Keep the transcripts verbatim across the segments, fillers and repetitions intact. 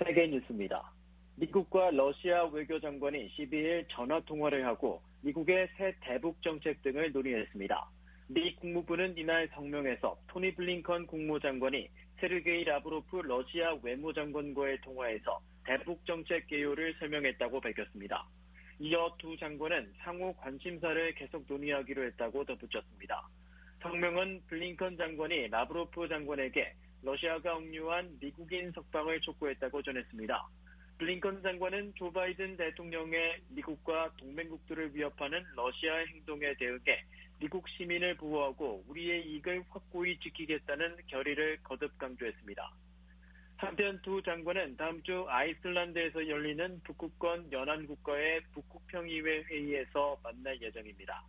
세계 뉴스입니다. 미국과 러시아 외교장관이 십이일 전화통화를 하고 미국의 새 대북 정책 등을 논의했습니다. 미 국무부는 이날 성명에서 토니 블링컨 국무장관이 세르게이 라브로프 러시아 외무장관과의 통화에서 대북 정책 개요를 설명했다고 밝혔습니다. 이어 두 장관은 상호 관심사를 계속 논의하기로 했다고 덧붙였습니다. 성명은 블링컨 장관이 라브로프 장관에게 러시아가 억류한 미국인 석방을 촉구했다고 전했습니다. 블링컨 장관은 조 바이든 대통령의 미국과 동맹국들을 위협하는 러시아의 행동에 대응해 미국 시민을 보호하고 우리의 이익을 확고히 지키겠다는 결의를 거듭 강조했습니다. 한편 두 장관은 다음 주 아이슬란드에서 열리는 북극권 연안국가의 북극평의회 회의에서 만날 예정입니다.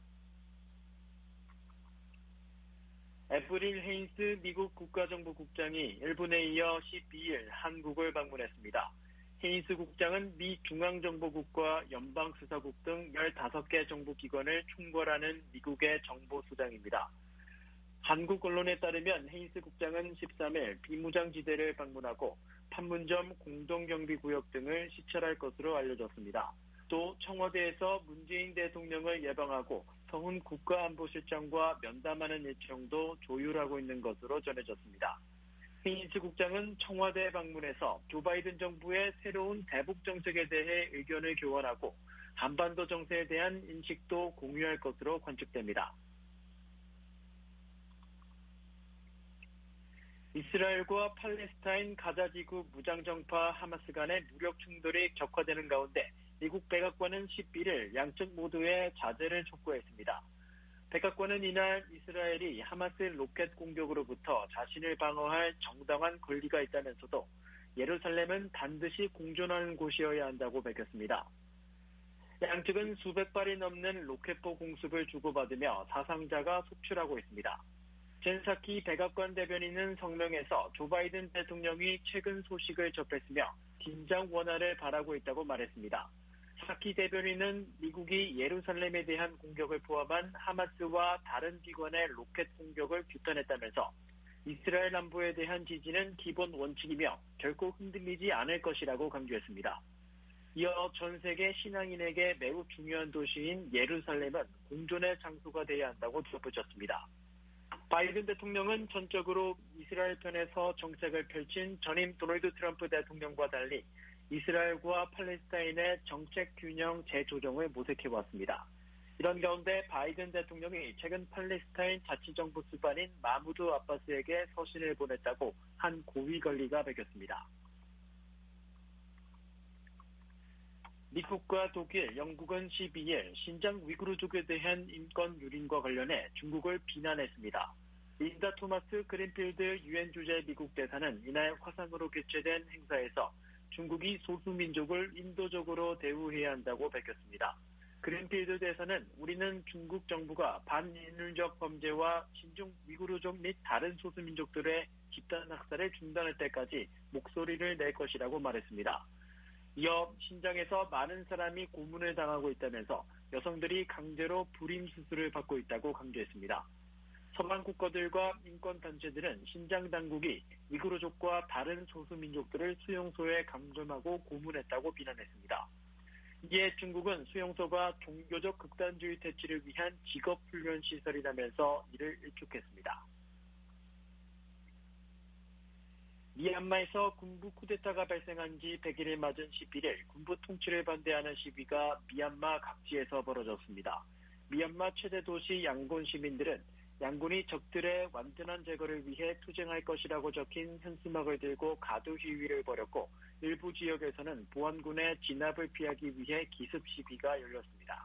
에프릴 헤인스 미국 국가정보국장이 일본에 이어 십이일 한국을 방문했습니다. 헤인스 국장은 미 중앙정보국과 연방수사국 등 열다섯 개 정보기관을 총괄하는 미국의 정보수장입니다. 한국 언론에 따르면 헤인스 국장은 십삼일 비무장지대를 방문하고 판문점 공동경비구역 등을 시찰할 것으로 알려졌습니다. 또 청와대에서 문재인 대통령을 예방하고 서훈 국가안보실장과 면담하는 일정도 조율하고 있는 것으로 전해졌습니다. 헤인스 국장은 청와대 방문에서 조 바이든 정부의 새로운 대북 정책에 대해 의견을 교환하고 한반도 정세에 대한 인식도 공유할 것으로 관측됩니다. 이스라엘과 팔레스타인 가자지구 무장정파 하마스 간의 무력 충돌이 격화되는 가운데 미국 백악관은 십일일 양측 모두의 자제를 촉구했습니다. 백악관은 이날 이스라엘이 하마스 로켓 공격으로부터 자신을 방어할 정당한 권리가 있다면서도 예루살렘은 반드시 공존하는 곳이어야 한다고 밝혔습니다. 양측은 수백 발이 넘는 로켓포 공습을 주고받으며 사상자가 속출하고 있습니다. 젠 사키 백악관 대변인은 성명에서 조 바이든 대통령이 최근 소식을 접했으며 긴장 완화를 바라고 있다고 말했습니다. 사키 대변인은 미국이 예루살렘에 대한 공격을 포함한 하마스와 다른 기관의 로켓 공격을 규탄했다면서 이스라엘 남부에 대한 지지는 기본 원칙이며 결코 흔들리지 않을 것이라고 강조했습니다. 이어 전 세계 신앙인에게 매우 중요한 도시인 예루살렘은 공존의 장소가 되어야 한다고 덧붙였습니다. 바이든 대통령은 전적으로 이스라엘 편에서 정책을 펼친 전임 도널드 트럼프 대통령과 달리 이스라엘과 팔레스타인의 정책 균형 재조정을 모색해왔습니다. 이런 가운데 바이든 대통령이 최근 팔레스타인 자치정부 수반인 마무드 아바스에게 서신을 보냈다고 한 고위 관리가 밝혔습니다. 미국과 독일, 영국은 십이일 신장 위구르족에 대한 인권 유린과 관련해 중국을 비난했습니다. 린다 토마스 그린필드 유엔 주재 미국 대사는 이날 화상으로 개최된 행사에서 중국이 소수민족을 인도적으로 대우해야 한다고 밝혔습니다. 그린필드 대사는 우리는 중국 정부가 반인륜적 범죄와 신종 위구르족 및 다른 소수민족들의 집단 학살을 중단할 때까지 목소리를 낼 것이라고 말했습니다. 이어 신장에서 많은 사람이 고문을 당하고 있다면서 여성들이 강제로 불임 수술을 받고 있다고 강조했습니다. 서방 국가들과 인권단체들은 신장 당국이 위구르족과 다른 소수민족들을 수용소에 감금하고 고문했다고 비난했습니다. 이에 중국은 수용소가 종교적 극단주의 퇴치를 위한 직업훈련시설이라면서 이를 일축했습니다. 미얀마에서 군부 쿠데타가 발생한 지 백일을 맞은 십일일 군부 통치를 반대하는 시위가 미얀마 각지에서 벌어졌습니다. 미얀마 최대 도시 양곤 시민들은 양곤이 적들의 완전한 제거를 위해 투쟁할 것이라고 적힌 현수막을 들고 가두 시위를 벌였고 일부 지역에서는 보안군의 진압을 피하기 위해 기습 시위가 열렸습니다.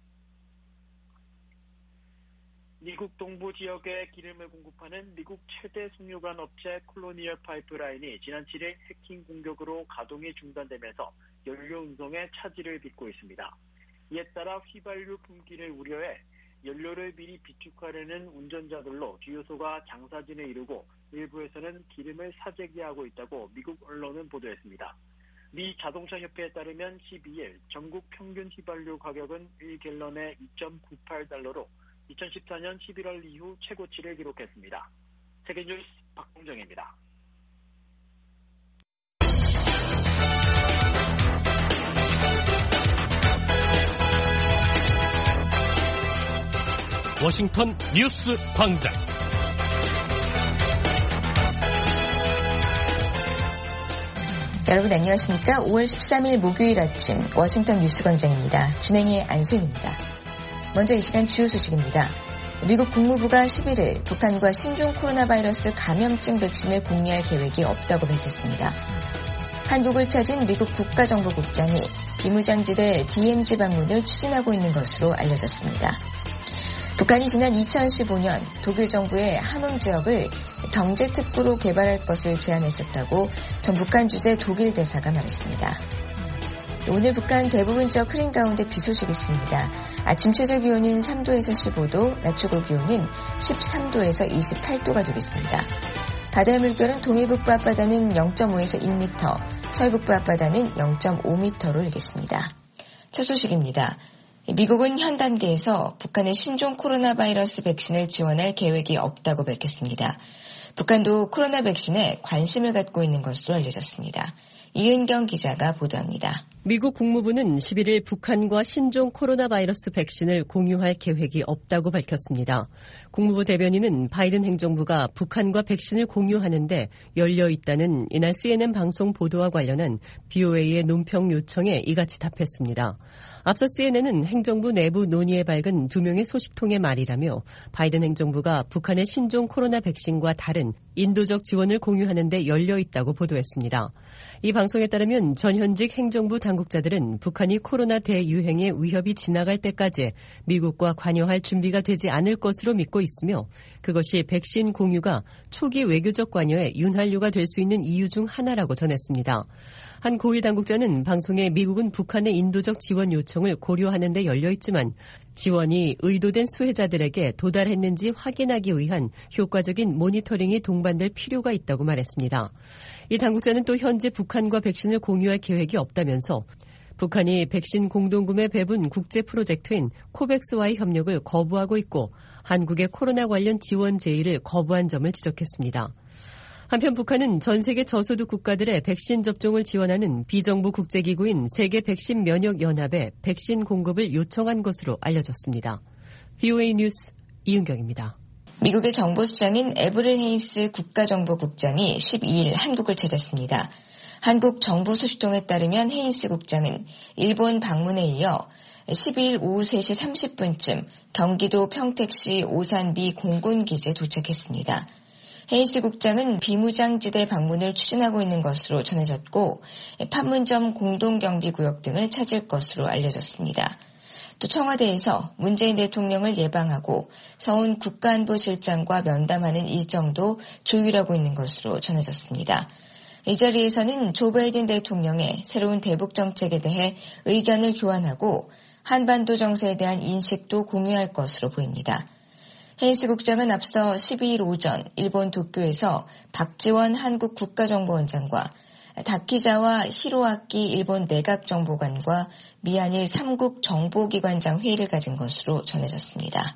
미국 동부 지역에 기름을 공급하는 미국 최대 석유관 업체 콜로니얼 파이프라인이 지난 칠일 해킹 공격으로 가동이 중단되면서 연료 운송에 차질을 빚고 있습니다. 이에 따라 휘발유 품귀를 우려해 연료를 미리 비축하려는 운전자들로 주유소가 장사진을 이루고 일부에서는 기름을 사재기하고 있다고 미국 언론은 보도했습니다. 미 자동차협회에 따르면 십이일 전국 평균 휘발유 가격은 일 갤런에 이 점 구팔 달러로 이천십사년 십일월 이후 최고치를 기록했습니다. 세계뉴스 박동정입니다. 워싱턴 뉴스 광장. 여러분 안녕하십니까? 오월 십삼일 목요일 아침 워싱턴 뉴스 광장입니다. 진행의 안소연입니다. 먼저 이 시간 주요 소식입니다. 미국 국무부가 십일일 북한과 신종 코로나 바이러스 감염증 백신을 공유할 계획이 없다고 밝혔습니다. 한국을 찾은 미국 국가정보국장이 비무장지대 디엠지 방문을 추진하고 있는 것으로 알려졌습니다. 북한이 지난 이천십오년 독일 정부의 함흥 지역을 경제특구로 개발할 것을 제안했었다고 전 북한 주재 독일 대사가 말했습니다. 오늘 북한 대부분 지역 흐린 가운데 비 소식이 있습니다. 아침 최저 기온은 삼도에서 십오도, 낮 최고 기온은 십삼도에서 이십팔도가 되겠습니다. 바다의 물결은 동해북부 앞바다는 영점오에서 일 미터, 서해북부 앞바다는 영점오 미터로 일겠습니다. 첫 소식입니다. 미국은 현 단계에서 북한의 신종 코로나 바이러스 백신을 지원할 계획이 없다고 밝혔습니다. 북한도 코로나 백신에 관심을 갖고 있는 것으로 알려졌습니다. 이은경 기자가 보도합니다. 미국 국무부는 십일일 북한과 신종 코로나 바이러스 백신을 공유할 계획이 없다고 밝혔습니다. 국무부 대변인은 바이든 행정부가 북한과 백신을 공유하는데 열려 있다는 이날 씨엔엔 방송 보도와 관련한 비오에이의 논평 요청에 이같이 답했습니다. 앞서 씨엔엔은 행정부 내부 논의에 밝은 두 명의 소식통의 말이라며 바이든 행정부가 북한의 신종 코로나 백신과 다른 인도적 지원을 공유하는 데 열려 있다고 보도했습니다. 이 방송에 따르면 전현직 행정부 당국자들은 북한이 코로나 대유행의 위협이 지나갈 때까지 미국과 관여할 준비가 되지 않을 것으로 믿고 있으며 그것이 백신 공유가 초기 외교적 관여에 윤활유가 될 수 있는 이유 중 하나라고 전했습니다. 한 고위 당국자는 방송에 미국은 북한의 인도적 지원 요청을 고려하는 데 열려 있지만 지원이 의도된 수혜자들에게 도달했는지 확인하기 위한 효과적인 모니터링이 동반될 필요가 있다고 말했습니다. 이 당국자는 또 현재 북한과 백신을 공유할 계획이 없다면서 북한이 백신 공동구매 배분 국제 프로젝트인 코백스와의 협력을 거부하고 있고 한국의 코로나 관련 지원 제의를 거부한 점을 지적했습니다. 한편 북한은 전 세계 저소득 국가들의 백신 접종을 지원하는 비정부 국제기구인 세계백신면역연합에 백신 공급을 요청한 것으로 알려졌습니다. 비오에이 뉴스 이은경입니다. 미국의 정보수장인 에브릴 헤이스 국가정보국장이 십이일 한국을 찾았습니다. 한국 정부 소식통에 따르면 헤이스 국장은 일본 방문에 이어 십이일 오후 세시 삼십분쯤 경기도 평택시 오산비 공군기지에 도착했습니다. 헤이스 국장은 비무장지대 방문을 추진하고 있는 것으로 전해졌고 판문점 공동경비구역 등을 찾을 것으로 알려졌습니다. 또 청와대에서 문재인 대통령을 예방하고 서훈 국가안보실장과 면담하는 일정도 조율하고 있는 것으로 전해졌습니다. 이 자리에서는 조 바이든 대통령의 새로운 대북 정책에 대해 의견을 교환하고 한반도 정세에 대한 인식도 공유할 것으로 보입니다. 헤이스 국장은 앞서 십이일 오전 일본 도쿄에서 박지원 한국 국가정보원장과 다키자와 히로아키 일본 내각정보관과 미한일 삼국 정보기관장 회의를 가진 것으로 전해졌습니다.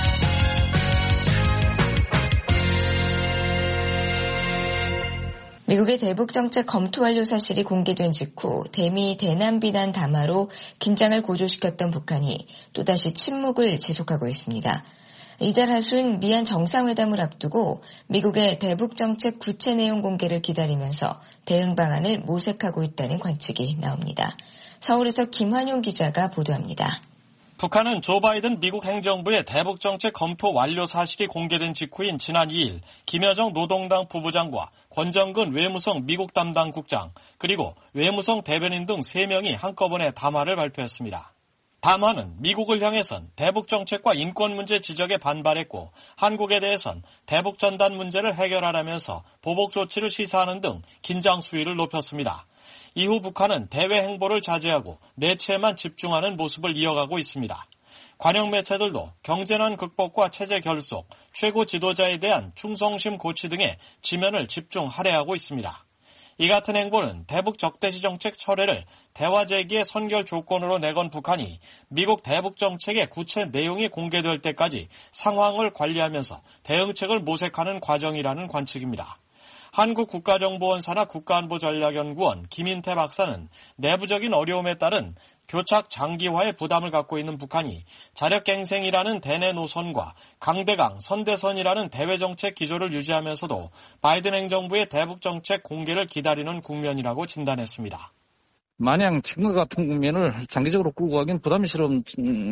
미국의 대북정책 검토 완료 사실이 공개된 직후 대미 대남 비난 담화로 긴장을 고조시켰던 북한이 또다시 침묵을 지속하고 있습니다. 이달 하순 미한 정상회담을 앞두고 미국의 대북정책 구체 내용 공개를 기다리면서 대응 방안을 모색하고 있다는 관측이 나옵니다. 서울에서 김환용 기자가 보도합니다. 북한은 조 바이든 미국 행정부의 대북정책 검토 완료 사실이 공개된 직후인 지난 이일 김여정 노동당 부부장과 권정근 외무성 미국 담당 국장 그리고 외무성 대변인 등 세 명이 한꺼번에 담화를 발표했습니다. 담화는 미국을 향해선 대북정책과 인권 문제 지적에 반발했고 한국에 대해선 대북 전단 문제를 해결하라면서 보복 조치를 시사하는 등 긴장 수위를 높였습니다. 이후 북한은 대외 행보를 자제하고 내체에만 집중하는 모습을 이어가고 있습니다. 관영 매체들도 경제난 극복과 체제 결속, 최고 지도자에 대한 충성심 고취 등의 지면을 집중 할애하고 있습니다. 이 같은 행보는 대북 적대시 정책 철회를 대화 제기의 선결 조건으로 내건 북한이 미국 대북 정책의 구체 내용이 공개될 때까지 상황을 관리하면서 대응책을 모색하는 과정이라는 관측입니다. 한국국가정보원 산하 국가안보전략연구원 김인태 박사는 내부적인 어려움에 따른 교착 장기화의 부담을 갖고 있는 북한이 자력갱생이라는 대내 노선과 강대강, 선대선이라는 대외정책 기조를 유지하면서도 바이든 행정부의 대북정책 공개를 기다리는 국면이라고 진단했습니다. 마냥 지금과 같은 국면을 장기적으로 끌고 가긴 부담스러운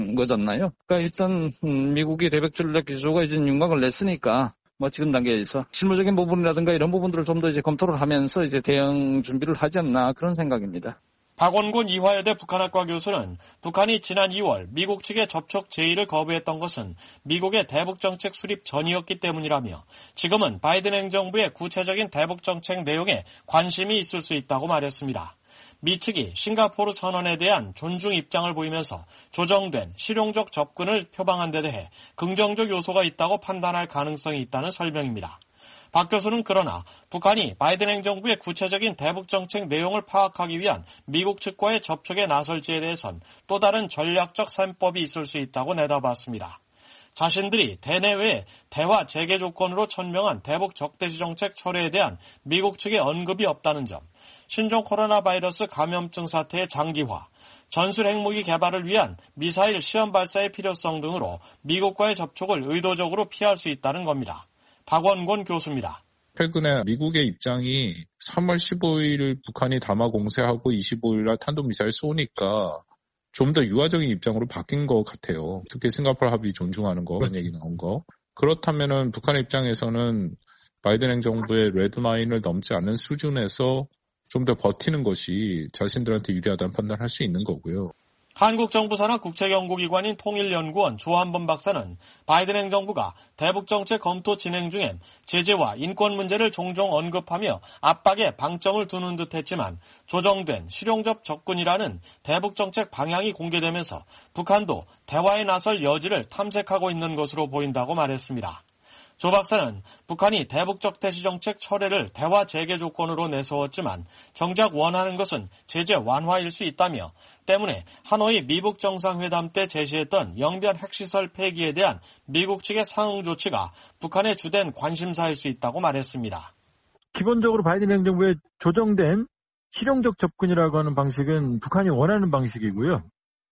거잖아요. 그러니까 일단 미국이 대북전략 기조가 이제 윤곽을 냈으니까 뭐 지금 단계에서 실무적인 부분이라든가 이런 부분들을 좀 더 이제 검토를 하면서 이제 대응 준비를 하지 않나 그런 생각입니다. 박원곤 이화여대 북한학과 교수는 북한이 지난 이월 미국 측의 접촉 제의를 거부했던 것은 미국의 대북정책 수립 전이었기 때문이라며 지금은 바이든 행정부의 구체적인 대북정책 내용에 관심이 있을 수 있다고 말했습니다. 미 측이 싱가포르 선언에 대한 존중 입장을 보이면서 조정된 실용적 접근을 표방한 데 대해 긍정적 요소가 있다고 판단할 가능성이 있다는 설명입니다. 박 교수는 그러나 북한이 바이든 행정부의 구체적인 대북정책 내용을 파악하기 위한 미국 측과의 접촉에 나설지에 대해선 또 다른 전략적 셈법이 있을 수 있다고 내다봤습니다. 자신들이 대내외 대화 재개 조건으로 천명한 대북 적대시 정책 철회에 대한 미국 측의 언급이 없다는 점, 신종 코로나 바이러스 감염증 사태의 장기화, 전술 핵무기 개발을 위한 미사일 시험 발사의 필요성 등으로 미국과의 접촉을 의도적으로 피할 수 있다는 겁니다. 박원곤 교수입니다. 최근에 미국의 입장이 삼월 십오일 북한이 담화 공세하고 이십오일날 탄도미사일 쏘니까 좀 더 유화적인 입장으로 바뀐 것 같아요. 특히 싱가포르 합의 존중하는 거, 그런 얘기 나온 거. 그렇다면은 북한의 입장에서는 바이든 행정부의 레드라인을 넘지 않는 수준에서 좀 더 버티는 것이 자신들한테 유리하다는 판단을 할 수 있는 거고요. 한국 정부 산하 국책연구기관인 통일연구원 조한범 박사는 바이든 행정부가 대북정책 검토 진행 중엔 제재와 인권 문제를 종종 언급하며 압박에 방점을 두는 듯 했지만 조정된 실용적 접근이라는 대북정책 방향이 공개되면서 북한도 대화에 나설 여지를 탐색하고 있는 것으로 보인다고 말했습니다. 조 박사는 북한이 대북적대시 정책 철회를 대화 재개 조건으로 내세웠지만 정작 원하는 것은 제재 완화일 수 있다며 때문에 하노이 미북 정상회담 때 제시했던 영변 핵시설 폐기에 대한 미국 측의 상응 조치가 북한의 주된 관심사일 수 있다고 말했습니다. 기본적으로 바이든 행정부의 조정된 실용적 접근이라고 하는 방식은 북한이 원하는 방식이고요.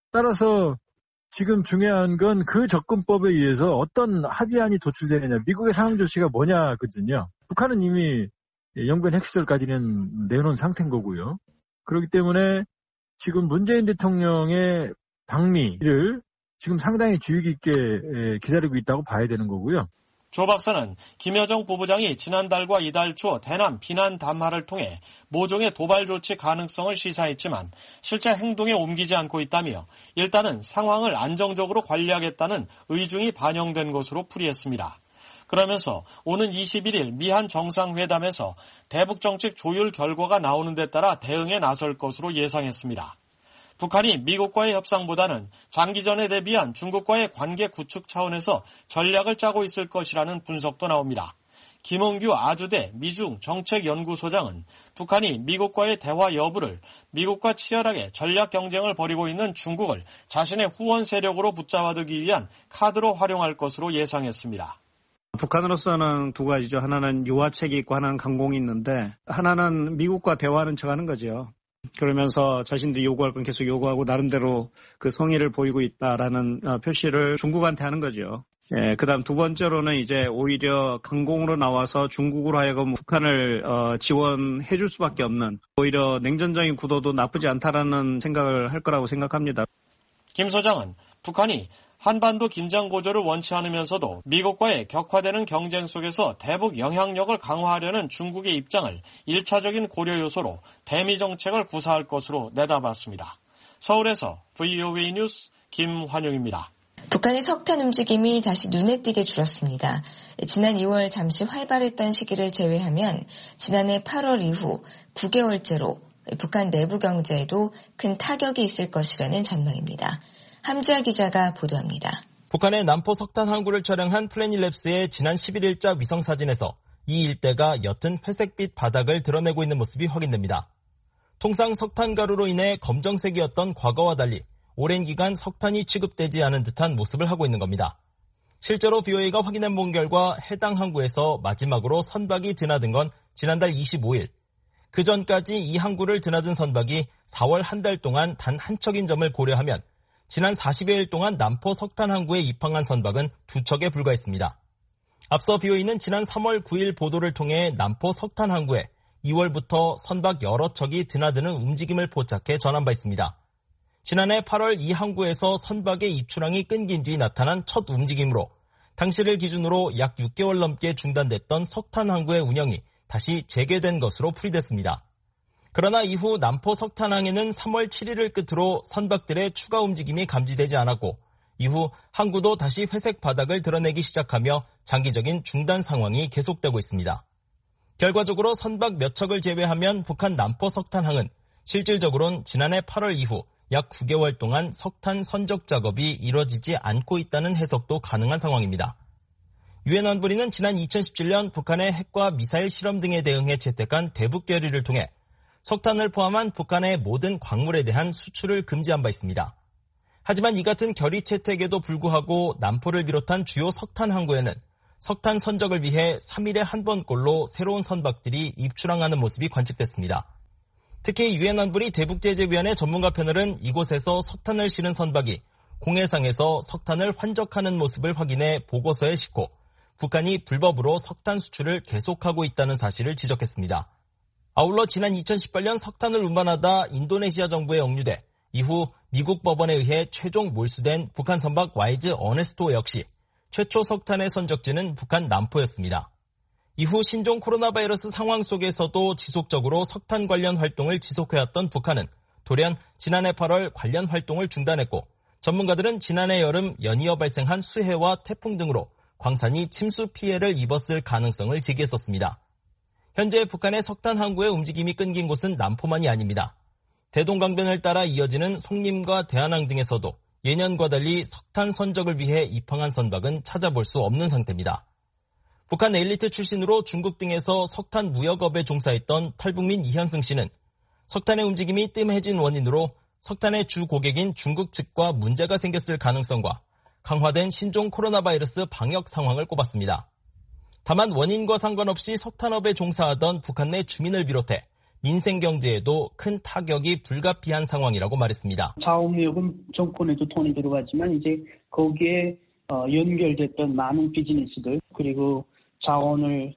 따라서 지금 중요한 건 그 접근법에 의해서 어떤 합의안이 도출되느냐, 미국의 상응 조치가 뭐냐거든요. 북한은 이미 영변 핵시설까지는 내놓은 상태인 거고요. 그렇기 때문에 지금 문재인 대통령의 방미를 지금 상당히 주의 깊게 기다리고 있다고 봐야 되는 거고요. 조 박사는 김여정 부부장이 지난달과 이달 초 대남 비난 담화를 통해 모종의 도발 조치 가능성을 시사했지만 실제 행동에 옮기지 않고 있다며 일단은 상황을 안정적으로 관리하겠다는 의중이 반영된 것으로 풀이했습니다. 그러면서 오는 이십일일 미한 정상회담에서 대북정책 조율 결과가 나오는 데 따라 대응에 나설 것으로 예상했습니다. 북한이 미국과의 협상보다는 장기전에 대비한 중국과의 관계 구축 차원에서 전략을 짜고 있을 것이라는 분석도 나옵니다. 김홍규 아주대 미중 정책연구소장은 북한이 미국과의 대화 여부를 미국과 치열하게 전략 경쟁을 벌이고 있는 중국을 자신의 후원 세력으로 붙잡아두기 위한 카드로 활용할 것으로 예상했습니다. 북한으로서는 두 가지죠. 하나는 유화책이 있고 하나는 강공이 있는데 하나는 미국과 대화하는 척하는 거죠. 그러면서 자신들이 요구할 건 계속 요구하고 나름대로 그 성의를 보이고 있다라는 표시를 중국한테 하는 거죠. 예, 그다음 두 번째로는 이제 오히려 강공으로 나와서 중국으로 하여금 북한을 어, 지원해 줄 수밖에 없는 오히려 냉전적인 구도도 나쁘지 않다라는 생각을 할 거라고 생각합니다. 김 소장은 북한이 한반도 긴장 고조를 원치 않으면서도 미국과의 격화되는 경쟁 속에서 대북 영향력을 강화하려는 중국의 입장을 일차적인 고려 요소로 대미 정책을 구사할 것으로 내다봤습니다. 서울에서 브이오에이 뉴스 김환용입니다. 북한의 석탄 움직임이 다시 눈에 띄게 줄었습니다. 지난 이월 잠시 활발했던 시기를 제외하면 지난해 팔월 이후 구 개월째로 북한 내부 경제에도 큰 타격이 있을 것이라는 전망입니다. 함지아 기자가 보도합니다. 북한의 남포 석탄 항구를 촬영한 플래닛랩스의 지난 십일일자 위성사진에서 이 일대가 옅은 회색빛 바닥을 드러내고 있는 모습이 확인됩니다. 통상 석탄 가루로 인해 검정색이었던 과거와 달리 오랜 기간 석탄이 취급되지 않은 듯한 모습을 하고 있는 겁니다. 실제로 비오에이가 확인해본 결과 해당 항구에서 마지막으로 선박이 드나든 건 지난달 이십오일. 그 전까지 이 항구를 드나든 선박이 사월 한 달 동안 단 한 척인 점을 고려하면 지난 사십여일 동안 남포 석탄 항구에 입항한 선박은 두 척에 불과했습니다. 앞서 비오에이는 지난 삼월 구일 보도를 통해 남포 석탄 항구에 이월부터 선박 여러 척이 드나드는 움직임을 포착해 전한 바 있습니다. 지난해 팔월 이 항구에서 선박의 입출항이 끊긴 뒤 나타난 첫 움직임으로 당시를 기준으로 약 육 개월 넘게 중단됐던 석탄 항구의 운영이 다시 재개된 것으로 풀이됐습니다. 그러나 이후 남포 석탄항에는 삼월 칠일을 끝으로 선박들의 추가 움직임이 감지되지 않았고 이후 항구도 다시 회색 바닥을 드러내기 시작하며 장기적인 중단 상황이 계속되고 있습니다. 결과적으로 선박 몇 척을 제외하면 북한 남포 석탄항은 실질적으로는 지난해 팔월 이후 약 구 개월 동안 석탄 선적 작업이 이뤄지지 않고 있다는 해석도 가능한 상황입니다. 유엔 안보리는 지난 이천십칠년 북한의 핵과 미사일 실험 등에 대응해 채택한 대북 결의를 통해 석탄을 포함한 북한의 모든 광물에 대한 수출을 금지한 바 있습니다. 하지만 이 같은 결의 채택에도 불구하고 남포를 비롯한 주요 석탄 항구에는 석탄 선적을 위해 삼일에 한 번꼴로 새로운 선박들이 입출항하는 모습이 관측됐습니다. 특히 유엔 안보리 대북제재위원회 전문가 패널은 이곳에서 석탄을 실은 선박이 공해상에서 석탄을 환적하는 모습을 확인해 보고서에 싣고 북한이 불법으로 석탄 수출을 계속하고 있다는 사실을 지적했습니다. 아울러 지난 이천십팔년 석탄을 운반하다 인도네시아 정부에 억류돼 이후 미국 법원에 의해 최종 몰수된 북한 선박 와이즈 어네스토 역시 최초 석탄의 선적지는 북한 남포였습니다. 이후 신종 코로나 바이러스 상황 속에서도 지속적으로 석탄 관련 활동을 지속해왔던 북한은 돌연 지난해 팔월 관련 활동을 중단했고 전문가들은 지난해 여름 연이어 발생한 수해와 태풍 등으로 광산이 침수 피해를 입었을 가능성을 제기했었습니다. 현재 북한의 석탄 항구의 움직임이 끊긴 곳은 남포만이 아닙니다. 대동강변을 따라 이어지는 송림과 대한항 등에서도 예년과 달리 석탄 선적을 위해 입항한 선박은 찾아볼 수 없는 상태입니다. 북한 엘리트 출신으로 중국 등에서 석탄 무역업에 종사했던 탈북민 이현승 씨는 석탄의 움직임이 뜸해진 원인으로 석탄의 주 고객인 중국 측과 문제가 생겼을 가능성과 강화된 신종 코로나 바이러스 방역 상황을 꼽았습니다. 다만 원인과 상관없이 석탄업에 종사하던 북한 내 주민을 비롯해 민생 경제에도 큰 타격이 불가피한 상황이라고 말했습니다. 자원무역은 정권에도 돈이 들어가지만 이제 거기에 연결됐던 많은 비즈니스들 그리고 자원을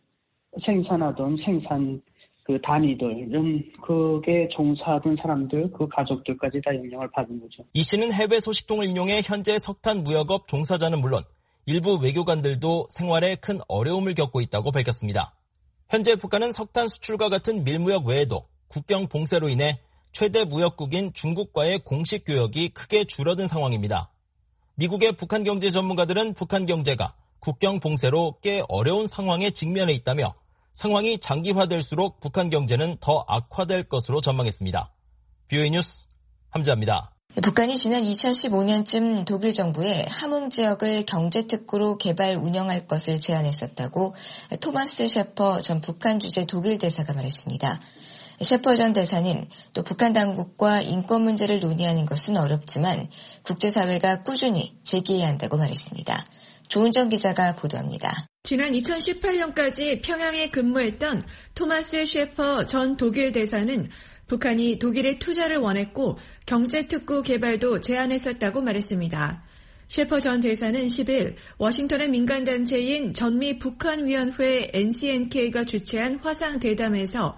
생산하던 생산 그 단위들, 이런 그게 종사하던 사람들, 그 가족들까지 다 영향을 받은 거죠. 이 씨는 해외 소식통을 인용해 현재 석탄 무역업 종사자는 물론 일부 외교관들도 생활에 큰 어려움을 겪고 있다고 밝혔습니다. 현재 북한은 석탄 수출과 같은 밀무역 외에도 국경 봉쇄로 인해 최대 무역국인 중국과의 공식 교역이 크게 줄어든 상황입니다. 미국의 북한 경제 전문가들은 북한 경제가 국경 봉쇄로 꽤 어려운 상황에 직면해 있다며 상황이 장기화될수록 북한 경제는 더 악화될 것으로 전망했습니다. 비오에이 뉴스 함자입니다. 북한이 지난 이천십오년쯤 독일 정부에 함흥 지역을 경제특구로 개발 운영할 것을 제안했었다고 토마스 셰퍼 전 북한 주재 독일 대사가 말했습니다. 셰퍼 전 대사는 또 북한 당국과 인권 문제를 논의하는 것은 어렵지만 국제사회가 꾸준히 제기해야 한다고 말했습니다. 조은정 기자가 보도합니다. 지난 이천십팔년까지 평양에 근무했던 토마스 셰퍼 전 독일 대사는 북한이 독일의 투자를 원했고 경제특구 개발도 제안했었다고 말했습니다. 셰퍼 전 대사는 십일 워싱턴의 민간단체인 전미 북한위원회 엔씨엔케이가 주최한 화상대담에서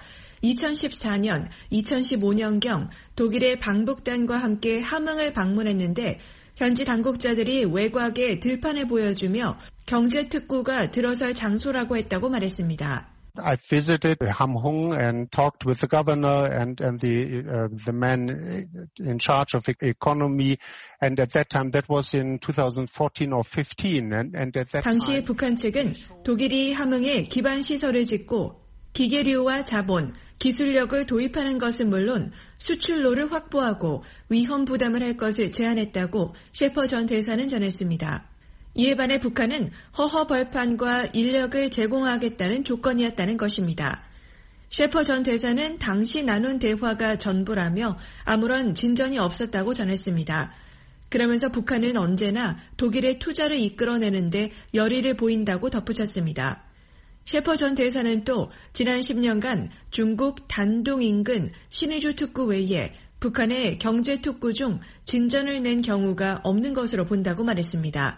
이천십사년, 이천십오년경 독일의 방북단과 함께 함흥을 방문했는데 현지 당국자들이 외곽에 들판을 보여주며 경제특구가 들어설 장소라고 했다고 말했습니다. I visited Hamhung and talked with the governor and, and the, uh, the man in charge of economy, and at that time that was in twenty fourteen or fifteen. And, and at that 당시 time, 북한 측은 독일이 함흥에 기반 시설을 짓고 기계류와 자본, 기술력을 도입하는 것은 물론 수출로를 확보하고 위험 부담을 할 것을 제안했다고 셰퍼 전 대사는 전했습니다. 이에 반해 북한은 허허 벌판과 인력을 제공하겠다는 조건이었다는 것입니다. 셰퍼 전 대사는 당시 나눈 대화가 전부라며 아무런 진전이 없었다고 전했습니다. 그러면서 북한은 언제나 독일의 투자를 이끌어내는데 열의를 보인다고 덧붙였습니다. 셰퍼 전 대사는 또 지난 십 년간 중국 단둥 인근 신의주 특구 외에 북한의 경제 특구 중 진전을 낸 경우가 없는 것으로 본다고 말했습니다.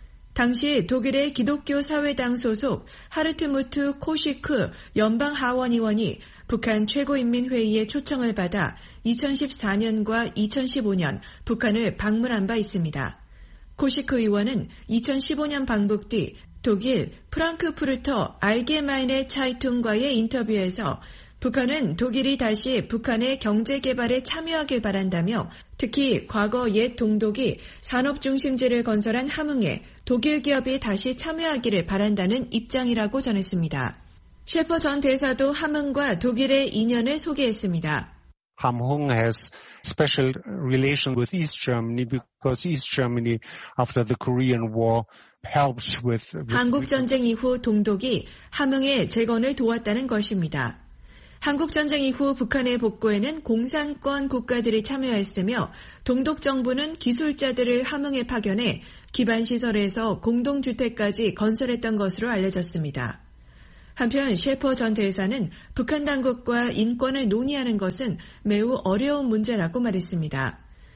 당시 독일의 기독교 사회당 소속 하르트무트 코시크 연방하원의원이 북한 최고인민회의의 초청을 받아 이천십사 년과 이천십오 년 북한을 방문한 바 있습니다. 코시크 의원은 이천십오 년 방북 뒤 독일 프랑크푸르터 알게마이네 차이퉁과의 인터뷰에서 북한은 독일이 다시 북한의 경제개발에 참여하길 바란다며 특히 과거 옛 동독이 산업중심지를 건설한 함흥에 독일 기업이 다시 참여하기를 바란다는 입장이라고 전했습니다. 셰퍼 전 대사도 함흥과 독일의 인연을 소개했습니다. Hamhung has special relation with East Germany because East Germany after the Korean War helped with, with 한국전쟁 이후 동독이 함흥의 재건을 도왔다는 것입니다. 한국전쟁 이후 북한의 복구에는 공산권 국가들이 참여했으며 동독 정부는 기술자들을 함흥에 파견해 기반시설에서 공동주택까지 건설했던 것으로 알려졌습니다. 한편 셰퍼 전 대사는 북한 당국과 인권을 논의하는 것은 매우 어려운 문제라고 말했습니다.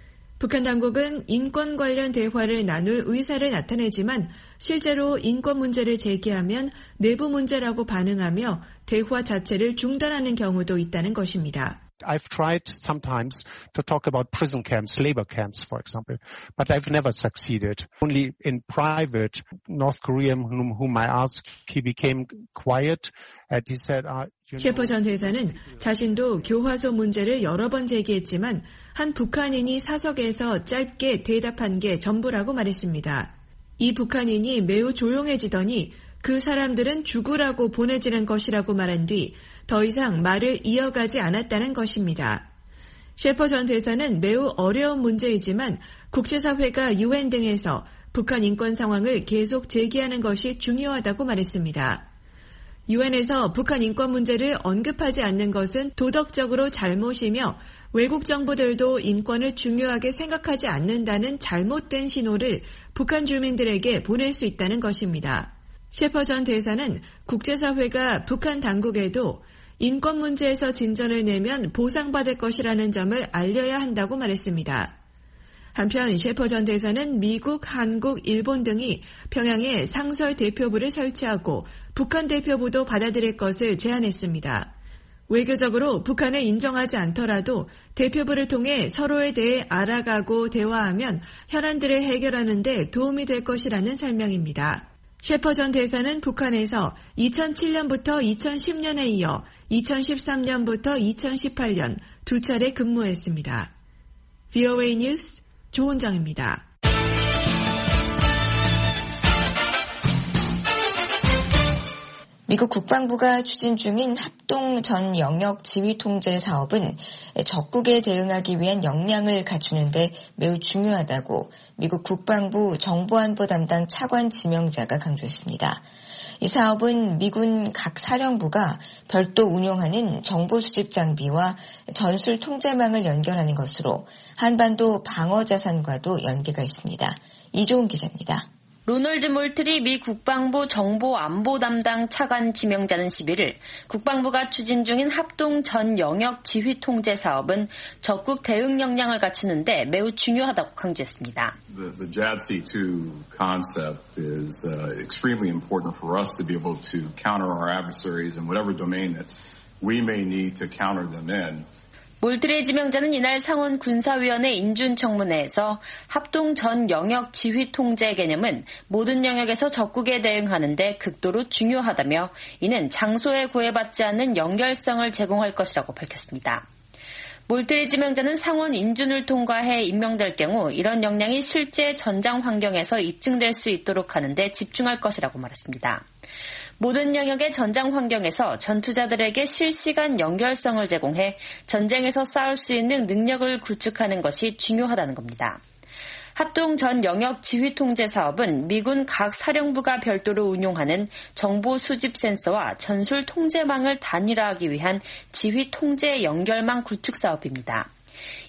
북한 당국은 인권 관련 대화를 나눌 의사를 나타내지만 실제로 인권 문제를 제기하면 내부 문제라고 반응하며 대화 자체를 중단하는 경우도 있다는 것입니다. I've tried sometimes to talk about prison camps, labor camps, for example, but I've never succeeded. Only in private, North Korean whom, whom I asked, he became quiet and he said, uh, you know, 셰퍼 전 대사는 자신도 교화소 문제를 여러 번 제기했지만 한 북한인이 사석에서 짧게 대답한 게 전부라고 말했습니다. 이 북한인이 매우 조용해지더니 그 사람들은 죽으라고 보내지는 것이라고 말한 뒤 더 이상 말을 이어가지 않았다는 것입니다. 셰퍼 전 대사는 매우 어려운 문제이지만 국제사회가 유엔 등에서 북한 인권 상황을 계속 제기하는 것이 중요하다고 말했습니다. 유엔에서 북한 인권 문제를 언급하지 않는 것은 도덕적으로 잘못이며 외국 정부들도 인권을 중요하게 생각하지 않는다는 잘못된 신호를 북한 주민들에게 보낼 수 있다는 것입니다. 셰퍼 전 대사는 국제사회가 북한 당국에도 인권 문제에서 진전을 내면 보상받을 것이라는 점을 알려야 한다고 말했습니다. 한편 셰퍼 전 대사는 미국, 한국, 일본 등이 평양에 상설 대표부를 설치하고 북한 대표부도 받아들일 것을 제안했습니다. 외교적으로 북한을 인정하지 않더라도 대표부를 통해 서로에 대해 알아가고 대화하면 현안들을 해결하는 데 도움이 될 것이라는 설명입니다. 셰퍼 전 대사는 북한에서 이천칠 년부터 이천십 년에 이어 이천십삼 년부터 이천십팔 년 두 차례 근무했습니다. 브이오에이 뉴스 조은정입니다. 미국 국방부가 추진 중인 합동 전 영역 지휘 통제 사업은 적국에 대응하기 위한 역량을 갖추는 데 매우 중요하다고 미국 국방부 정보안보 담당 차관 지명자가 강조했습니다. 이 사업은 미군 각 사령부가 별도 운용하는 정보 수집 장비와 전술 통제망을 연결하는 것으로 한반도 방어 자산과도 연계가 있습니다. 이종훈 기자입니다. 로널드 몰트리 미 국방부 정보안보 담당 차관 지명자는 십일 일 국방부가 추진 중인 합동 전 영역 지휘 통제 사업은 적국 대응 역량을 갖추는 데 매우 중요하다고 강조했습니다. The, the 제이에이 투 concept is uh, extremely important for us to be able to counter our adversaries in whatever domain that we may need to counter them in. 몰트리 지명자는 이날 상원 군사위원회 인준청문회에서 합동 전 영역 지휘 통제 개념은 모든 영역에서 적국에 대응하는 데 극도로 중요하다며 이는 장소에 구애받지 않는 연결성을 제공할 것이라고 밝혔습니다. 몰트리 지명자는 상원 인준을 통과해 임명될 경우 이런 역량이 실제 전장 환경에서 입증될 수 있도록 하는 데 집중할 것이라고 말했습니다. 모든 영역의 전장 환경에서 전투자들에게 실시간 연결성을 제공해 전쟁에서 싸울 수 있는 능력을 구축하는 것이 중요하다는 겁니다. 합동 전 영역 지휘 통제 사업은 미군 각 사령부가 별도로 운용하는 정보 수집 센서와 전술 통제망을 단일화하기 위한 지휘 통제 연결망 구축 사업입니다.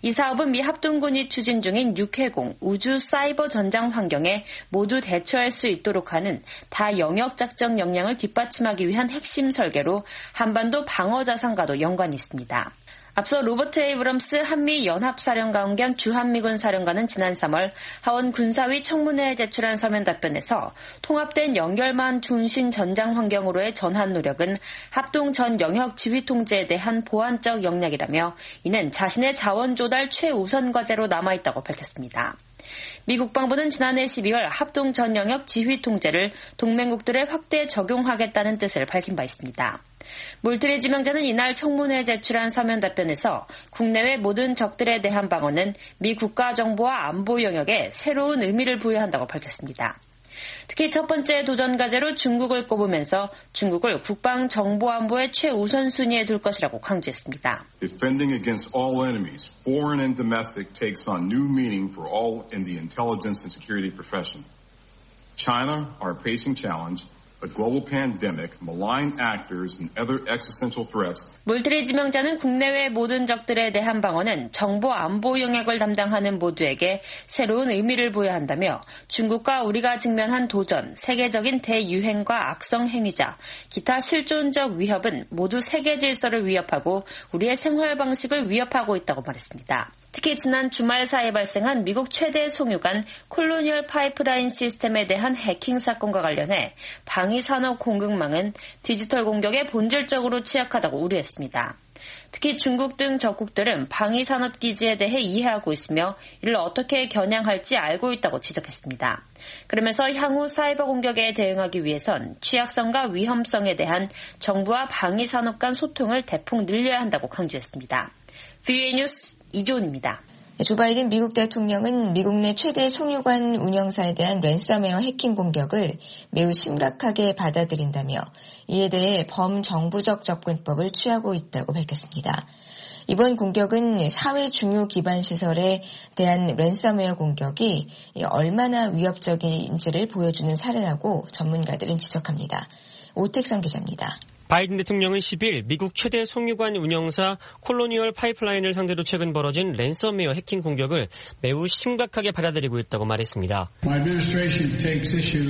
이 사업은 미 합동군이 추진 중인 육해공, 우주 사이버 전장 환경에 모두 대처할 수 있도록 하는 다영역 작전 역량을 뒷받침하기 위한 핵심 설계로 한반도 방어 자산과도 연관이 있습니다. 앞서 로버트 에이브럼스 한미연합사령관 겸 주한미군 사령관은 지난 삼월 하원 군사위 청문회에 제출한 서면 답변에서 통합된 연결망 중심 전장 환경으로의 전환 노력은 합동 전 영역 지휘 통제에 대한 보완적 역량이라며 이는 자신의 자원 조달 최우선 과제로 남아있다고 밝혔습니다. 미 국방부는 지난해 십이월 합동 전 영역 지휘 통제를 동맹국들에 확대 적용하겠다는 뜻을 밝힌 바 있습니다. 몰트리 지명자는 이날 청문회에 제출한 서면 답변에서 국내외 모든 적들에 대한 방어는 미 국가정보와 안보 영역에 새로운 의미를 부여한다고 밝혔습니다. 특히 첫 번째 도전 과제로 중국을 꼽으면서 중국을 국방정보안보의 최우선 순위에 둘 것이라고 강조했습니다. Defending against all enemies, foreign and domestic, takes on new meaning for all in the intelligence and security profession. China, our pacing challenge, a global pandemic, malign actors, and other existential threats. 몰트리 지명자는 국내외 모든 적들에 대한 방어는 정보 안보 영역을 담당하는 모두에게 새로운 의미를 부여한다며 중국과 우리가 직면한 도전, 세계적인 대유행과 악성 행위자, 기타 실존적 위협은 모두 세계 질서를 위협하고 우리의 생활 방식을 위협하고 있다고 말했습니다. 특히 지난 주말 사이에 발생한 미국 최대 송유관 콜로니얼 파이프라인 시스템에 대한 해킹 사건과 관련해 방위산업 공급망은 디지털 공격에 본질적으로 취약하다고 우려했습니다. 특히 중국 등 적국들은 방위산업 기지에 대해 이해하고 있으며 이를 어떻게 겨냥할지 알고 있다고 지적했습니다. 그러면서 향후 사이버 공격에 대응하기 위해선 취약성과 위험성에 대한 정부와 방위산업 간 소통을 대폭 늘려야 한다고 강조했습니다. 브이오에이 뉴스 이조은입니다. 조 바이든 미국 대통령은 미국 내 최대 송유관 운영사에 대한 랜섬웨어 해킹 공격을 매우 심각하게 받아들인다며 이에 대해 범정부적 접근법을 취하고 있다고 밝혔습니다. 이번 공격은 사회 중요 기반 시설에 대한 랜섬웨어 공격이 얼마나 위협적인지를 보여주는 사례라고 전문가들은 지적합니다. 오택상 기자입니다. 바이든 대통령은 십일 미국 최대 송유관 운영사 콜로니얼 파이프라인을 상대로 최근 벌어진 랜섬웨어 해킹 공격을 매우 심각하게 받아들이고 있다고 말했습니다. My administration takes issue,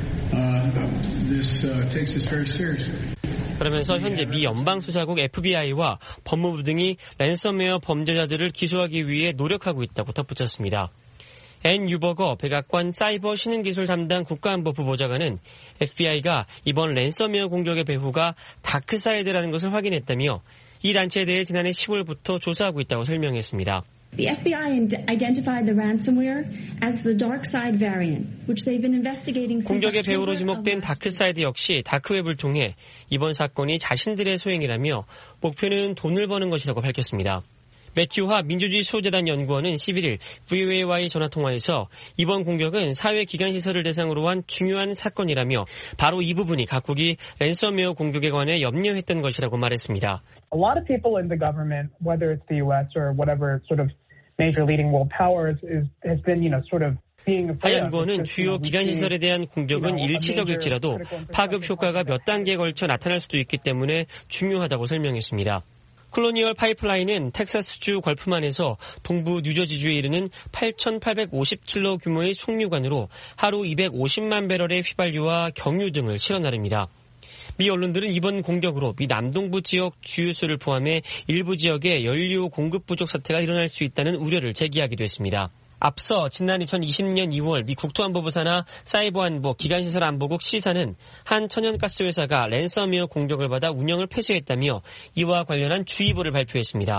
uh, this, uh, takes this very seriously. 그러면서 현재 미 연방수사국 에프비아이와 법무부 등이 랜섬웨어 범죄자들을 기소하기 위해 노력하고 있다고 덧붙였습니다. 앤 유버거 백악관 사이버 신흥기술 담당 국가안보 부보좌관은 에프비아이가 이번 랜섬웨어 공격의 배후가 다크사이드라는 것을 확인했다며 이 단체에 대해 지난해 시월부터 조사하고 있다고 설명했습니다. The 에프비아이 identified the ransomware as the dark side variant, which they've been investigating since 공격의 배후로 지목된 다크사이드 역시 다크웹을 통해 이번 사건이 자신들의 소행이라며 목표는 돈을 버는 것이라고 밝혔습니다. 매튜하 민주주의 수호재단 연구원은 십일일 브이오에이와의 전화통화에서 이번 공격은 사회기관시설을 대상으로 한 중요한 사건이라며 바로 이 부분이 각국이 랜섬웨어 공격에 관해 염려했던 것이라고 말했습니다. A lot of people in the government, whether it's the U S or whatever sort of major leading world powers, is, has been, you know, sort of 하 연구원은 주요 기관시설에 대한 공격은 일시적일지라도 파급 효과가 몇 단계에 걸쳐 나타날 수도 있기 때문에 중요하다고 설명했습니다. 콜로니얼 파이프라인은 텍사스주 걸프만에서 동부 뉴저지주에 이르는 팔천팔백오십 킬로미터 규모의 송유관으로 하루 이백오십만 배럴의 휘발유와 경유 등을 실어 나릅니다. 미 언론들은 이번 공격으로 미 남동부 지역 주유소를 포함해 일부 지역에 연료 공급 부족 사태가 일어날 수 있다는 우려를 제기하기도 했습니다. 앞서 지난 이천이십년 이월 미 국토안보부 산하 사이버안보 기간시설안보국 시사는 한 천연가스 회사가 랜섬웨어 공격을 받아 운영을 폐쇄했다며 이와 관련한 주의보를 발표했습니다.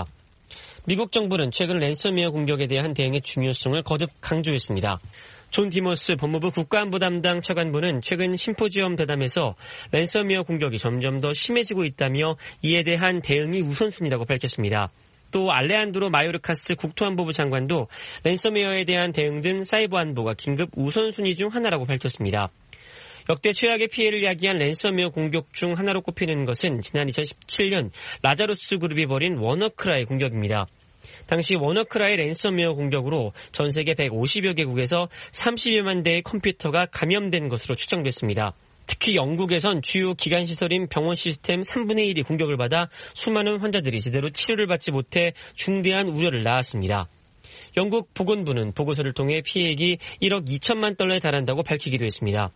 미국 정부는 최근 랜섬웨어 공격에 대한 대응의 중요성을 거듭 강조했습니다. 존 디머스 법무부 국가안보 담당 차관보는 최근 심포지엄 대담에서 랜섬웨어 공격이 점점 더 심해지고 있다며 이에 대한 대응이 우선순위라고 밝혔습니다. 또 알레한드로 마요르카스 국토안보부 장관도 랜섬웨어에 대한 대응 등 사이버 안보가 긴급 우선순위 중 하나라고 밝혔습니다. 역대 최악의 피해를 야기한 랜섬웨어 공격 중 하나로 꼽히는 것은 지난 이천십칠년 라자루스 그룹이 벌인 워너크라의 공격입니다. 당시 워너크라의 랜섬웨어 공격으로 전 세계 백오십여 개국에서 삼십여만 대의 컴퓨터가 감염된 것으로 추정됐습니다. 특히 영국에선 주요 기관시설인 병원 시스템 삼분의 일이 공격을 받아 수많은 환자들이 제대로 치료를 받지 못해 중대한 우려를 낳았습니다. 영국 보건부는 보고서를 통해 피해액이 일억 이천만 달러에 달한다고 밝히기도 했습니다.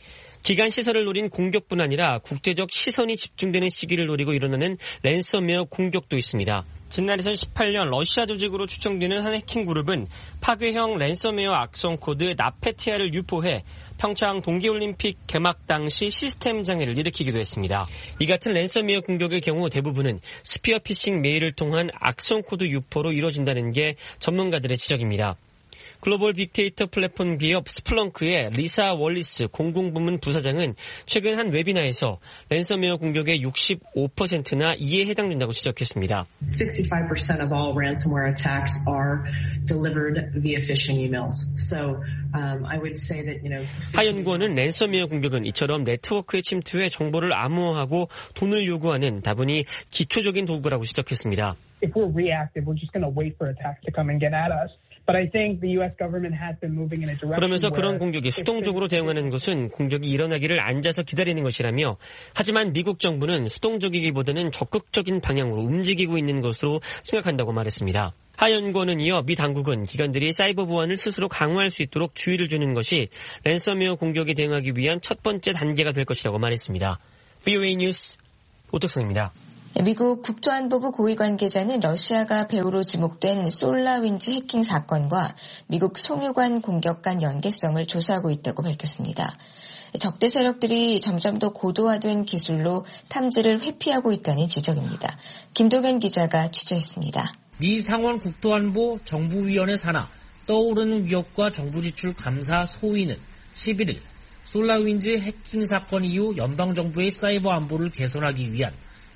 기관 시설을 노린 공격뿐 아니라 국제적 시선이 집중되는 시기를 노리고 일어나는 랜섬웨어 공격도 있습니다. 지난 이천십팔 년 러시아 조직으로 추정되는 한 해킹 그룹은 파괴형 랜섬웨어 악성 코드 나페티아를 유포해 평창 동계올림픽 개막 당시 시스템 장애를 일으키기도 했습니다. 이 같은 랜섬웨어 공격의 경우 대부분은 스피어 피싱 메일을 통한 악성 코드 유포로 이루어진다는 게 전문가들의 지적입니다. 글로벌 빅데이터 플랫폼 기업 스플렁크의 리사 월리스 공공부문 부사장은 최근 한 웨비나에서 랜섬웨어 공격의 육십오 퍼센트나 이에 해당된다고 지적했습니다. sixty-five percent of all ransomware attacks are delivered via phishing emails. So um, I would say that, you know. 하 연구원은 랜섬웨어 공격은 이처럼 네트워크에 침투해 정보를 암호화하고 돈을 요구하는 다분히 기초적인 도구라고 지적했습니다. If we're reactive, we're just going to wait for attacks to come and get at us. But I think the U S government has been moving in a direction. 그러면서 그런 공격에 수동적으로 대응하는 것은 공격이 일어나기를 앉아서 기다리는 것이라며, 하지만 미국 정부는 수동적이기보다는 적극적인 방향으로 움직이고 있는 것으로 생각한다고 말했습니다. 하 연구원은 이어 미 당국은 기관들이 사이버 보안을 스스로 강화할 수 있도록 주의를 주는 것이 랜섬웨어 공격에 대응하기 위한 첫 번째 단계가 될 것이라고 말했습니다. 브이오에이 뉴스 오덕성입니다. 미국 국토안보부 고위 관계자는 러시아가 배후로 지목된 솔라윈즈 해킹 사건과 미국 송유관 공격 간 연계성을 조사하고 있다고 밝혔습니다. 적대 세력들이 점점 더 고도화된 기술로 탐지를 회피하고 있다는 지적입니다. 김동현 기자가 취재했습니다. 미 상원 국토안보 정부위원회 산하 떠오르는 위협과 정부 지출 감사 소위는 십일 일 솔라윈즈 해킹 사건 이후 연방정부의 사이버 안보를 개선하기 위한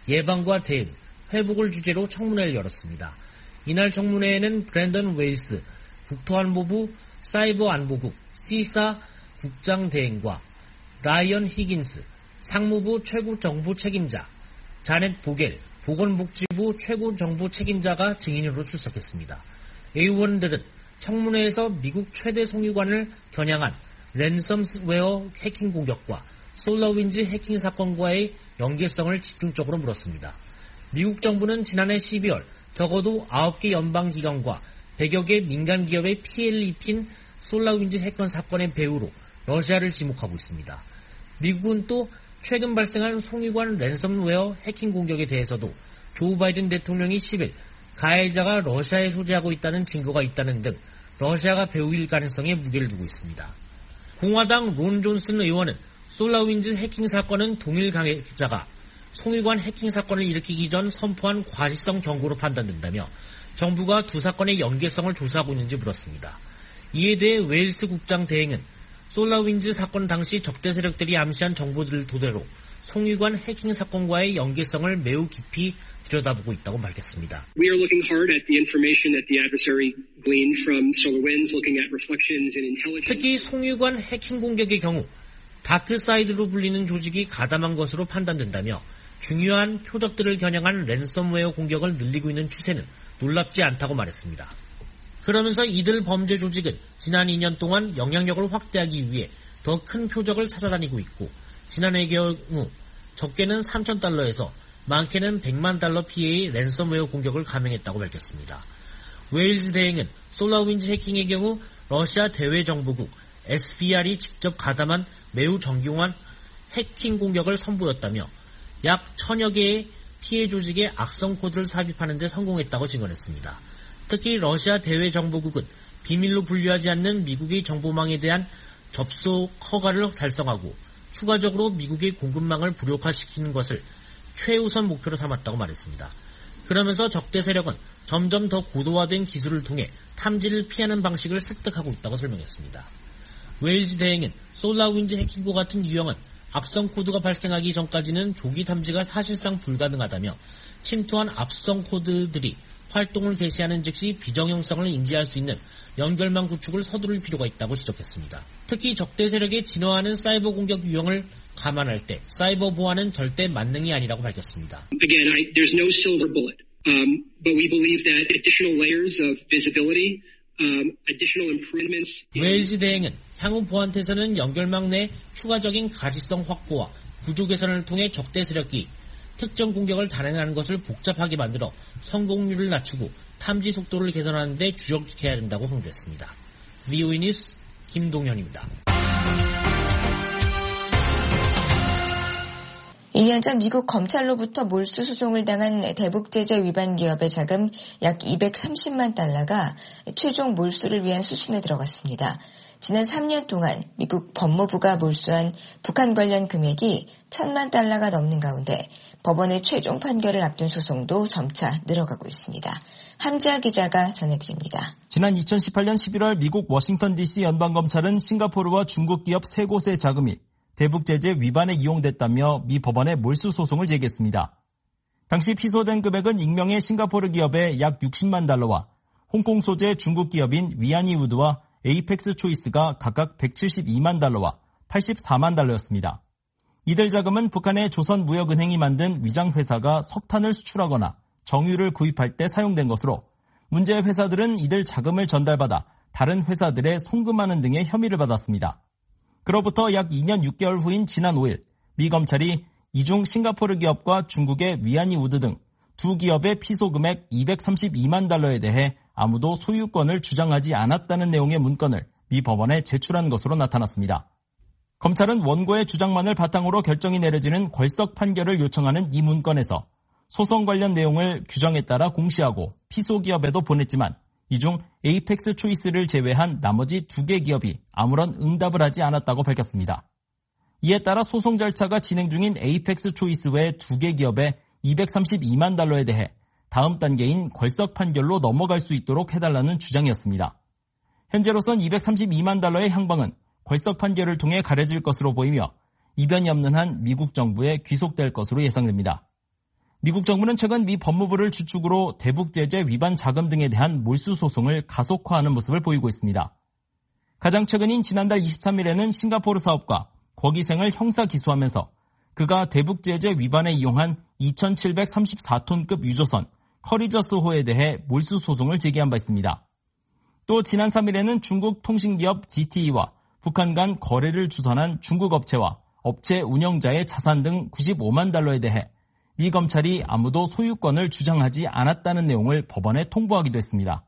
예방과 대응, 회복을 주제로 청문회를 열었습니다. 이날 청문회에는 브랜던 웨일스 국토안보부 사이버안보국 시사 국장 대행과 라이언 히긴스 상무부 최고 정보 책임자, 자넷 보겔 보건복지부 최고 정보 책임자가 증인으로 출석했습니다. 의원들은 청문회에서 미국 최대 송유관을 겨냥한 랜섬웨어 해킹 공격과 솔라윈즈 해킹 사건과의 연계성을 집중적으로 물었습니다. 미국 정부는 지난해 십이월 적어도 아홉 개 연방기관과 백여 개 민간기업에 피해를 입힌 솔라윈즈 해킹 사건의 배후로 러시아를 지목하고 있습니다. 미국은 또 최근 발생한 송유관 랜섬웨어 해킹 공격에 대해서도 조 바이든 대통령이 십 일 가해자가 러시아에 소재하고 있다는 증거가 있다는 등 러시아가 배후일 가능성에 무게를 두고 있습니다. 공화당 론 존슨 의원은 솔라윈즈 해킹 사건은 동일 가해자가 송유관 해킹 사건을 일으키기 전 선포한 과시성 경고로 판단된다며 정부가 두 사건의 연계성을 조사하고 있는지 물었습니다. 이에 대해 웨일스 국장 대행은 솔라윈즈 사건 당시 적대 세력들이 암시한 정보들을 토대로 송유관 해킹 사건과의 연계성을 매우 깊이 들여다보고 있다고 밝혔습니다. We are looking hard at the information that the adversary gleaned from SolarWinds, looking at reflections in intelligence. 특히 송유관 해킹 공격의 경우 다크사이드로 불리는 조직이 가담한 것으로 판단된다며 중요한 표적들을 겨냥한 랜섬웨어 공격을 늘리고 있는 추세는 놀랍지 않다고 말했습니다. 그러면서 이들 범죄 조직은 지난 이 년 동안 영향력을 확대하기 위해 더 큰 표적을 찾아다니고 있고, 지난해의 경우 적게는 삼천 달러에서 많게는 백만 달러 피해의 랜섬웨어 공격을 감행했다고 밝혔습니다. 웨일즈 대행은 솔라윈즈 해킹의 경우 러시아 대외정보국 에스비알이 직접 가담한 매우 정교한 해킹 공격을 선보였다며 약 천여 개의 피해 조직의 악성 코드를 삽입하는 데 성공했다고 증언했습니다. 특히 러시아 대외정보국은 비밀로 분류하지 않는 미국의 정보망에 대한 접속 허가를 달성하고 추가적으로 미국의 공급망을 무력화시키는 것을 최우선 목표로 삼았다고 말했습니다. 그러면서 적대 세력은 점점 더 고도화된 기술을 통해 탐지를 피하는 방식을 습득하고 있다고 설명했습니다. 웨일즈 대행은 솔라윈즈 해킹과 같은 유형은 악성 코드가 발생하기 전까지는 조기 탐지가 사실상 불가능하다며 침투한 악성 코드들이 활동을 개시하는 즉시 비정형성을 인지할 수 있는 연결망 구축을 서두를 필요가 있다고 지적했습니다. 특히 적대 세력의 진화하는 사이버 공격 유형을 감안할 때 사이버 보안은 절대 만능이 아니라고 밝혔습니다. Again, I, there's no silver bullet, um, but we believe that additional layers of visibility um, additional improvements. 웨일즈 대행은 향후 보안태세는 연결망 내 추가적인 가시성 확보와 구조 개선을 통해 적대 세력이 특정 공격을 단행하는 것을 복잡하게 만들어 성공률을 낮추고 탐지 속도를 개선하는 데 주력해야 된다고 강조했습니다. 브이오에이 뉴스 김동현입니다. 이 년 전 미국 검찰로부터 몰수 소송을 당한 대북 제재 위반 기업의 자금 약 이백삼십만 달러가 최종 몰수를 위한 수순에 들어갔습니다. 지난 삼 년 동안 미국 법무부가 몰수한 북한 관련 금액이 천만 달러가 넘는 가운데 법원의 최종 판결을 앞둔 소송도 점차 늘어가고 있습니다. 함지아 기자가 전해드립니다. 지난 이천십팔 년 십일월 미국 워싱턴 디씨 연방검찰은 싱가포르와 중국 기업 세 곳의 자금이 대북 제재 위반에 이용됐다며 미 법원에 몰수 소송을 제기했습니다. 당시 피소된 금액은 익명의 싱가포르 기업의 약 육십만 달러와 홍콩 소재 중국 기업인 위안이 우드와 에이펙스 초이스가 각각 백칠십이만 달러와 팔십사만 달러였습니다. 이들 자금은 북한의 조선무역은행이 만든 위장회사가 석탄을 수출하거나 정유를 구입할 때 사용된 것으로 문제 회사들은 이들 자금을 전달받아 다른 회사들에 송금하는 등의 혐의를 받았습니다. 그로부터 약 이 년 육 개월 후인 지난 오 일 미 검찰이 이중 싱가포르 기업과 중국의 위안이 우드 등 두 기업의 피소 금액 이백삼십이만 달러에 대해 아무도 소유권을 주장하지 않았다는 내용의 문건을 미 법원에 제출한 것으로 나타났습니다. 검찰은 원고의 주장만을 바탕으로 결정이 내려지는 궐석 판결을 요청하는 이 문건에서 소송 관련 내용을 규정에 따라 공시하고 피소 기업에도 보냈지만 이 중 에이펙스 초이스를 제외한 나머지 두 개 기업이 아무런 응답을 하지 않았다고 밝혔습니다. 이에 따라 소송 절차가 진행 중인 에이펙스 초이스 외 두 개 기업의 이백삼십이만 달러에 대해 다음 단계인 궐석 판결로 넘어갈 수 있도록 해달라는 주장이었습니다. 현재로선 이백삼십이만 달러의 향방은 궐석 판결을 통해 가려질 것으로 보이며 이변이 없는 한 미국 정부에 귀속될 것으로 예상됩니다. 미국 정부는 최근 미 법무부를 주축으로 대북 제재 위반 자금 등에 대한 몰수 소송을 가속화하는 모습을 보이고 있습니다. 가장 최근인 지난달 이십삼 일에는 싱가포르 사업가 거기생을 형사 기소하면서 그가 대북 제재 위반에 이용한 이천칠백삼십사 톤급 유조선 커리저스호에 대해 몰수 소송을 제기한 바 있습니다. 또 지난 삼 일에는 중국 통신기업 지티이와 북한 간 거래를 주선한 중국 업체와 업체 운영자의 자산 등 구십오만 달러에 대해 미 검찰이 아무도 소유권을 주장하지 않았다는 내용을 법원에 통보하기도 했습니다.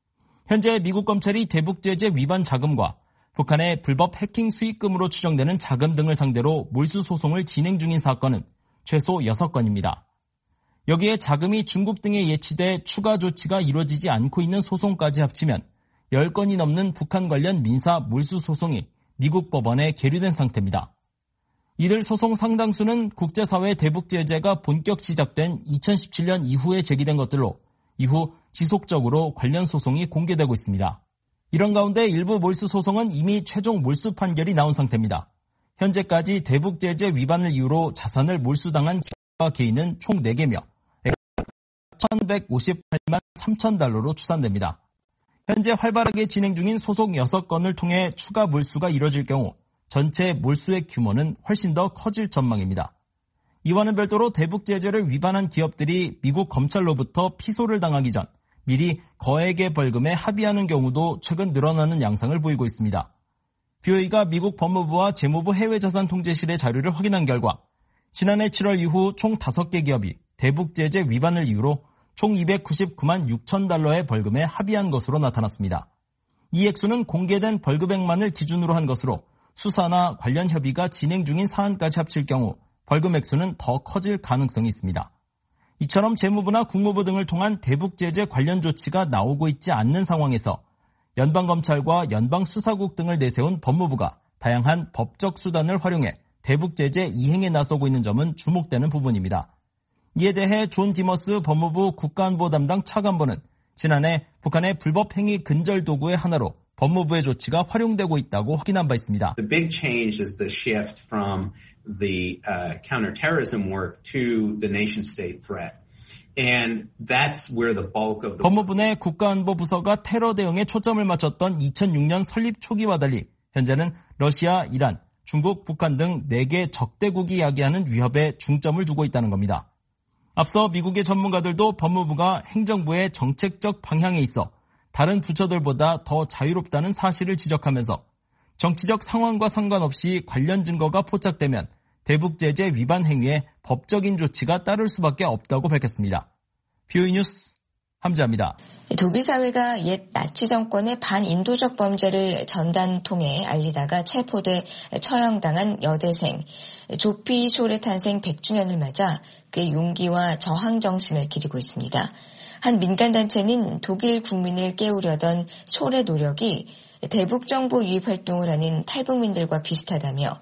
현재 미국 검찰이 대북 제재 위반 자금과 북한의 불법 해킹 수익금으로 추정되는 자금 등을 상대로 몰수 소송을 진행 중인 사건은 최소 여섯 건입니다. 여기에 자금이 중국 등에 예치돼 추가 조치가 이루어지지 않고 있는 소송까지 합치면 열 건이 넘는 북한 관련 민사 몰수 소송이 미국 법원에 계류된 상태입니다. 이들 소송 상당수는 국제사회 대북 제재가 본격 시작된 이천십칠 년 이후에 제기된 것들로 이후 지속적으로 관련 소송이 공개되고 있습니다. 이런 가운데 일부 몰수 소송은 이미 최종 몰수 판결이 나온 상태입니다. 현재까지 대북 제재 위반을 이유로 자산을 몰수당한 기업과 개인은 총 네 개며 천백오십팔만 삼천 달러로 추산됩니다. 현재 활발하게 진행 중인 소송 여섯 건을 통해 추가 몰수가 이뤄질 경우 전체 몰수의 규모는 훨씬 더 커질 전망입니다. 이와는 별도로 대북 제재를 위반한 기업들이 미국 검찰로부터 피소를 당하기 전 미리 거액의 벌금에 합의하는 경우도 최근 늘어나는 양상을 보이고 있습니다. 브이오에이가 미국 법무부와 재무부 해외자산통제실의 자료를 확인한 결과 지난해 칠월 이후 총 다섯 개 기업이 대북 제재 위반을 이유로 총 이백구십구만 육천 달러의 벌금에 합의한 것으로 나타났습니다. 이 액수는 공개된 벌금액만을 기준으로 한 것으로 수사나 관련 협의가 진행 중인 사안까지 합칠 경우 벌금 액수는 더 커질 가능성이 있습니다. 이처럼 재무부나 국무부 등을 통한 대북 제재 관련 조치가 나오고 있지 않는 상황에서 연방검찰과 연방수사국 등을 내세운 법무부가 다양한 법적 수단을 활용해 대북 제재 이행에 나서고 있는 점은 주목되는 부분입니다. 이에 대해 존 디머스 법무부 국가안보 담당 차관보는 지난해 북한의 불법 행위 근절 도구의 하나로 법무부의 조치가 활용되고 있다고 확인한 바 있습니다. The big change is the shift from the uh, counterterrorism work to the nation-state threat. And that's where the bulk of the 법무부 내 국가안보부서가 테러 대응에 초점을 맞췄던 이천육 년 설립 초기와 달리 현재는 러시아, 이란, 중국, 북한 등 네 개 적대국이 야기하는 위협에 중점을 두고 있다는 겁니다. 앞서 미국의 전문가들도 법무부가 행정부의 정책적 방향에 있어 다른 부처들보다 더 자유롭다는 사실을 지적하면서 정치적 상황과 상관없이 관련 증거가 포착되면 대북 제재 위반 행위에 법적인 조치가 따를 수밖에 없다고 밝혔습니다. 비오이 뉴스 함지아입니다. 독일 사회가 옛 나치 정권의 반인도적 범죄를 전단 통해 알리다가 체포돼 처형당한 여대생 조피 숄의 탄생 백 주년을 맞아 그의 용기와 저항 정신을 기리고 있습니다. 한 민간단체는 독일 국민을 깨우려던 숄의 노력이 대북정보 유입 활동을 하는 탈북민들과 비슷하다며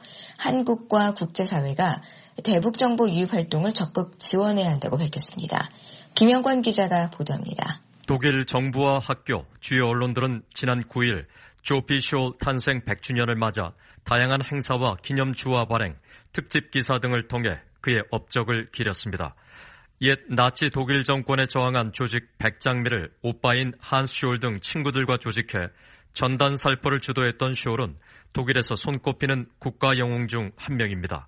한국과 국제사회가 대북정보 유입 활동을 적극 지원해야 한다고 밝혔습니다. 김영관 기자가 보도합니다. 독일 정부와 학교, 주요 언론들은 지난 구 일 조피 숄 탄생 백 주년을 맞아 다양한 행사와 기념주화 발행, 특집 기사 등을 통해 그의 업적을 기렸습니다. 옛 나치 독일 정권에 저항한 조직 백장미를 오빠인 한스 숄 등 친구들과 조직해 전단 살포를 주도했던 숄은 독일에서 손꼽히는 국가 영웅 중 한 명입니다.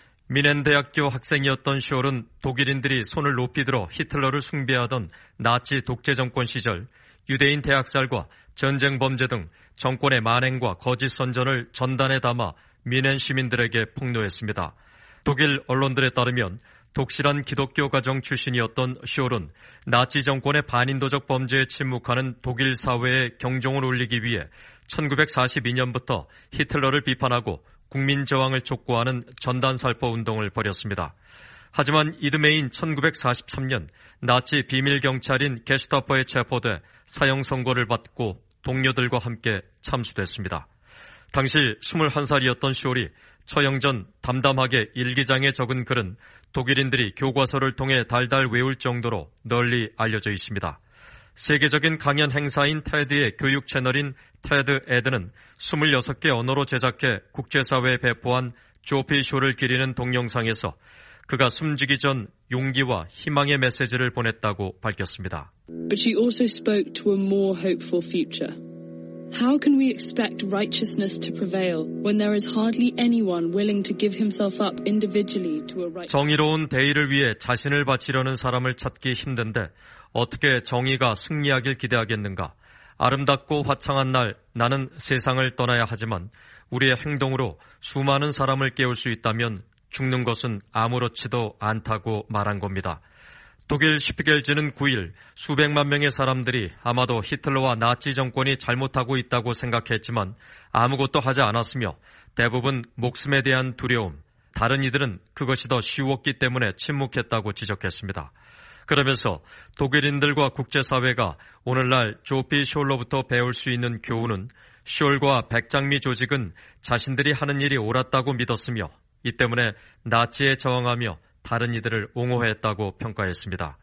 미넨 대학교 학생이었던 숄은 독일인들이 손을 높이 들어 히틀러를 숭배하던 나치 독재 정권 시절 유대인 대학살과 전쟁 범죄 등 정권의 만행과 거짓 선전을 전단에 담아 미넨 시민들에게 폭로했습니다. 독일 언론들에 따르면 독실한 기독교 가정 출신이었던 숄은 나치 정권의 반인도적 범죄에 침묵하는 독일 사회에 경종을 울리기 위해 천구백사십이 년부터 히틀러를 비판하고 국민 저항을 촉구하는 전단 살포 운동을 벌였습니다. 하지만 이듬해인 천구백사십삼 년 나치 비밀 경찰인 게슈타포에 체포돼 사형 선고를 받고 동료들과 함께 참수됐습니다. 당시 스물한 살이었던 숄이 처형 전 담담하게 일기장에 적은 글은 독일인들이 교과서를 통해 달달 외울 정도로 널리 알려져 있습니다. 세계적인 강연 행사인 테드의 교육 채널인 테드 에드는 스물여섯 개 언어로 제작해 국제사회에 배포한 조피 숄을 기리는 동영상에서 그가 숨지기 전 용기와 희망의 메시지를 보냈다고 밝혔습니다. But she also spoke to a more hopeful future. How can we expect righteousness to prevail when there is hardly anyone willing to give himself up individually to a right? 정의로운 대의를 위해 자신을 바치려는 사람을 찾기 힘든데 어떻게 정의가 승리하길 기대하겠는가? 아름답고 화창한 날 나는 세상을 떠나야 하지만 우리의 행동으로 수많은 사람을 깨울 수 있다면 죽는 것은 아무렇지도 않다고 말한 겁니다. 독일 슈피겔지는 구 일 수백만 명의 사람들이 아마도 히틀러와 나치 정권이 잘못하고 있다고 생각했지만 아무것도 하지 않았으며 대부분 목숨에 대한 두려움, 다른 이들은 그것이 더 쉬웠기 때문에 침묵했다고 지적했습니다. 그러면서 독일인들과 국제사회가 오늘날 조피 숄로부터 배울 수 있는 교훈은 숄과 백장미 조직은 자신들이 하는 일이 옳았다고 믿었으며 이 때문에 나치에 저항하며 다른 이들을 옹호했다고 평가했습니다.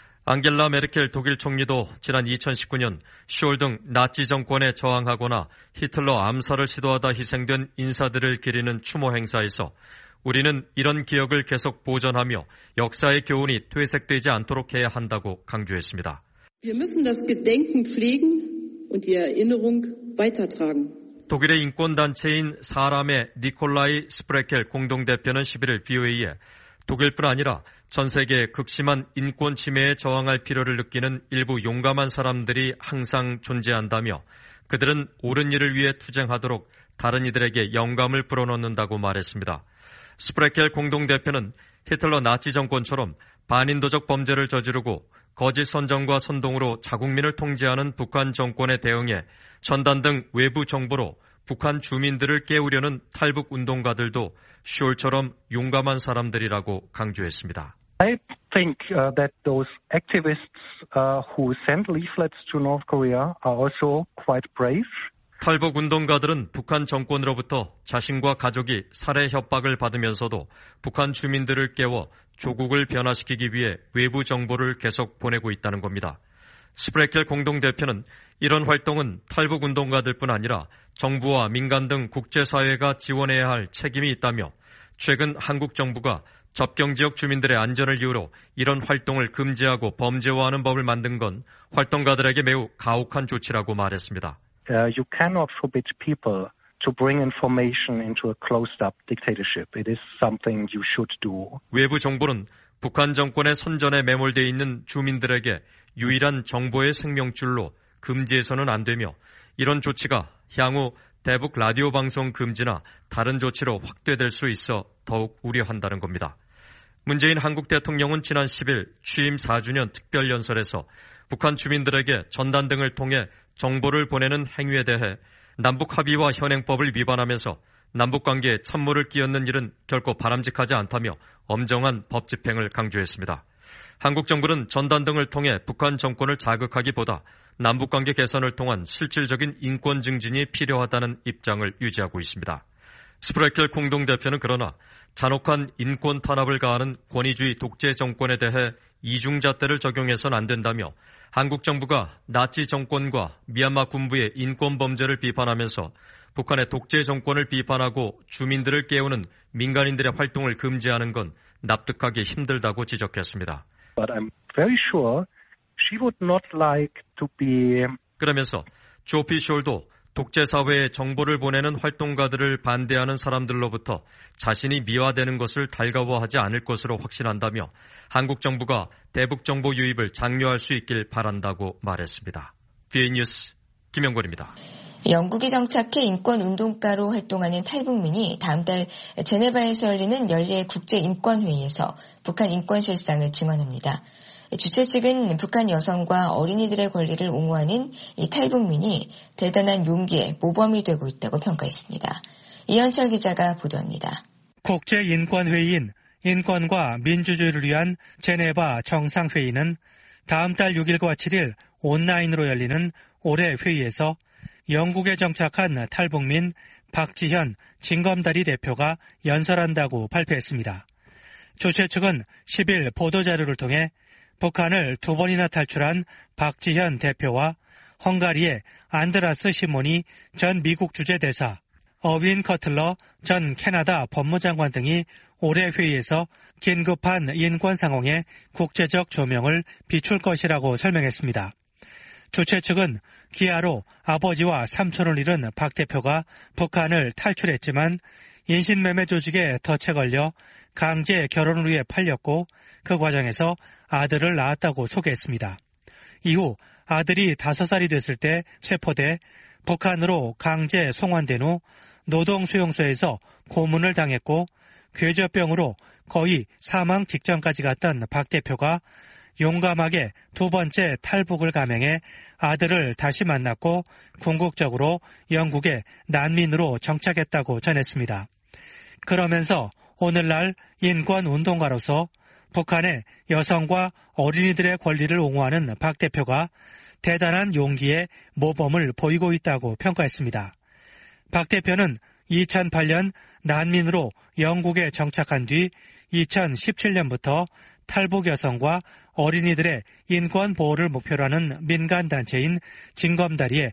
앙겔라 메르켈 독일 총리도 지난 이천십구 년 숄 등 나치 정권에 저항하거나 히틀러 암살을 시도하다 희생된 인사들을 기리는 추모 행사에서 우리는 이런 기억을 계속 보존하며 역사의 교훈이 퇴색되지 않도록 해야 한다고 강조했습니다. Wir müssen das Gedenken pflegen und die Erinnerung weitertragen. 독일의 인권단체인 사람의 니콜라이 스프레켈 공동대표는 십일 일 비오에이에 독일뿐 아니라 전 세계의 극심한 인권 침해에 저항할 필요를 느끼는 일부 용감한 사람들이 항상 존재한다며 그들은 옳은 일을 위해 투쟁하도록 다른 이들에게 영감을 불어넣는다고 말했습니다. 스프레켈 공동대표는 히틀러 나치 정권처럼 반인도적 범죄를 저지르고 거짓 선전과 선동으로 자국민을 통제하는 북한 정권에 대응해 전단 등 외부 정보로 북한 주민들을 깨우려는 탈북 운동가들도 숄처럼 용감한 사람들이라고 강조했습니다. I think uh, that those activists uh, who send leaflets to North Korea are also quite brave. 탈북 운동가들은 북한 정권으로부터 자신과 가족이 살해 협박을 받으면서도 북한 주민들을 깨워 조국을 변화시키기 위해 외부 정보를 계속 보내고 있다는 겁니다. 스프레켈 공동대표는 이런 활동은 탈북 운동가들뿐 아니라 정부와 민간 등 국제사회가 지원해야 할 책임이 있다며 최근 한국 정부가 접경지역 주민들의 안전을 이유로 이런 활동을 금지하고 범죄화하는 법을 만든 건 활동가들에게 매우 가혹한 조치라고 말했습니다. Uh, you cannot forbid people to bring information into a closed-up dictatorship. It is something you should do. 외부 정보는 북한 정권의 선전에 매몰되어 있는 주민들에게 유일한 정보의 생명줄로 금지해서는 안 되며 이런 조치가 향후 대북 라디오 방송 금지나 다른 조치로 확대될 수 있어 더욱 우려한다는 겁니다. 문재인 한국 대통령은 지난 십일 취임 사 주년 특별연설에서 북한 주민들에게 전단 등을 통해 정보를 보내는 행위에 대해 남북 합의와 현행법을 위반하면서 남북관계에 찬물을 끼얹는 일은 결코 바람직하지 않다며 엄정한 법 집행을 강조했습니다. 한국 정부는 전단 등을 통해 북한 정권을 자극하기보다 남북관계 개선을 통한 실질적인 인권 증진이 필요하다는 입장을 유지하고 있습니다. 스프레켈 공동대표는 그러나 잔혹한 인권 탄압을 가하는 권위주의 독재 정권에 대해 이중잣대를 적용해서는 안 된다며 한국 정부가 나치 정권과 미얀마 군부의 인권 범죄를 비판하면서 북한의 독재 정권을 비판하고 주민들을 깨우는 민간인들의 활동을 금지하는 건 납득하기 힘들다고 지적했습니다. But I'm very sure she would not like to be... 그러면서 조피 숄도 독재사회에 정보를 보내는 활동가들을 반대하는 사람들로부터 자신이 미화되는 것을 달가워하지 않을 것으로 확신한다며 한국 정부가 대북 정보 유입을 장려할 수 있길 바란다고 말했습니다. 비에이 뉴스 김영권입니다. 영국이 정착해 인권운동가로 활동하는 탈북민이 다음 달 제네바에서 열리는 연례 국제인권회의에서 북한 인권 실상을 증언합니다. 주최 측은 북한 여성과 어린이들의 권리를 옹호하는 이 탈북민이 대단한 용기의 모범이 되고 있다고 평가했습니다. 이현철 기자가 보도합니다. 국제인권회의인 인권과 민주주의를 위한 제네바 정상회의는 다음 달 육 일과 칠 일 온라인으로 열리는 올해 회의에서 영국에 정착한 탈북민 박지현 진검다리 대표가 연설한다고 발표했습니다. 주최 측은 십 일 보도자료를 통해 북한을 두 번이나 탈출한 박지현 대표와 헝가리의 안드라스 시모니 전 미국 주재대사, 어윈 커틀러 전 캐나다 법무장관 등이 올해 회의에서 긴급한 인권 상황에 국제적 조명을 비출 것이라고 설명했습니다. 주최 측은 기아로 아버지와 삼촌을 잃은 박 대표가 북한을 탈출했지만 인신매매 조직에 덫에 걸려 강제 결혼을 위해 팔렸고 그 과정에서 아들을 낳았다고 소개했습니다. 이후 아들이 다섯 살이 됐을 때 체포돼 북한으로 강제 송환된 후 노동수용소에서 고문을 당했고 궤저병으로 거의 사망 직전까지 갔던 박 대표가 용감하게 두 번째 탈북을 감행해 아들을 다시 만났고 궁극적으로 영국에 난민으로 정착했다고 전했습니다. 그러면서 오늘날 인권운동가로서 북한의 여성과 어린이들의 권리를 옹호하는 박 대표가 대단한 용기의 모범을 보이고 있다고 평가했습니다. 박 대표는 이천팔 년 난민으로 영국에 정착한 뒤 이천십칠 년부터 탈북 여성과 어린이들의 인권 보호를 단체로 하는 민간단체인 진검다리의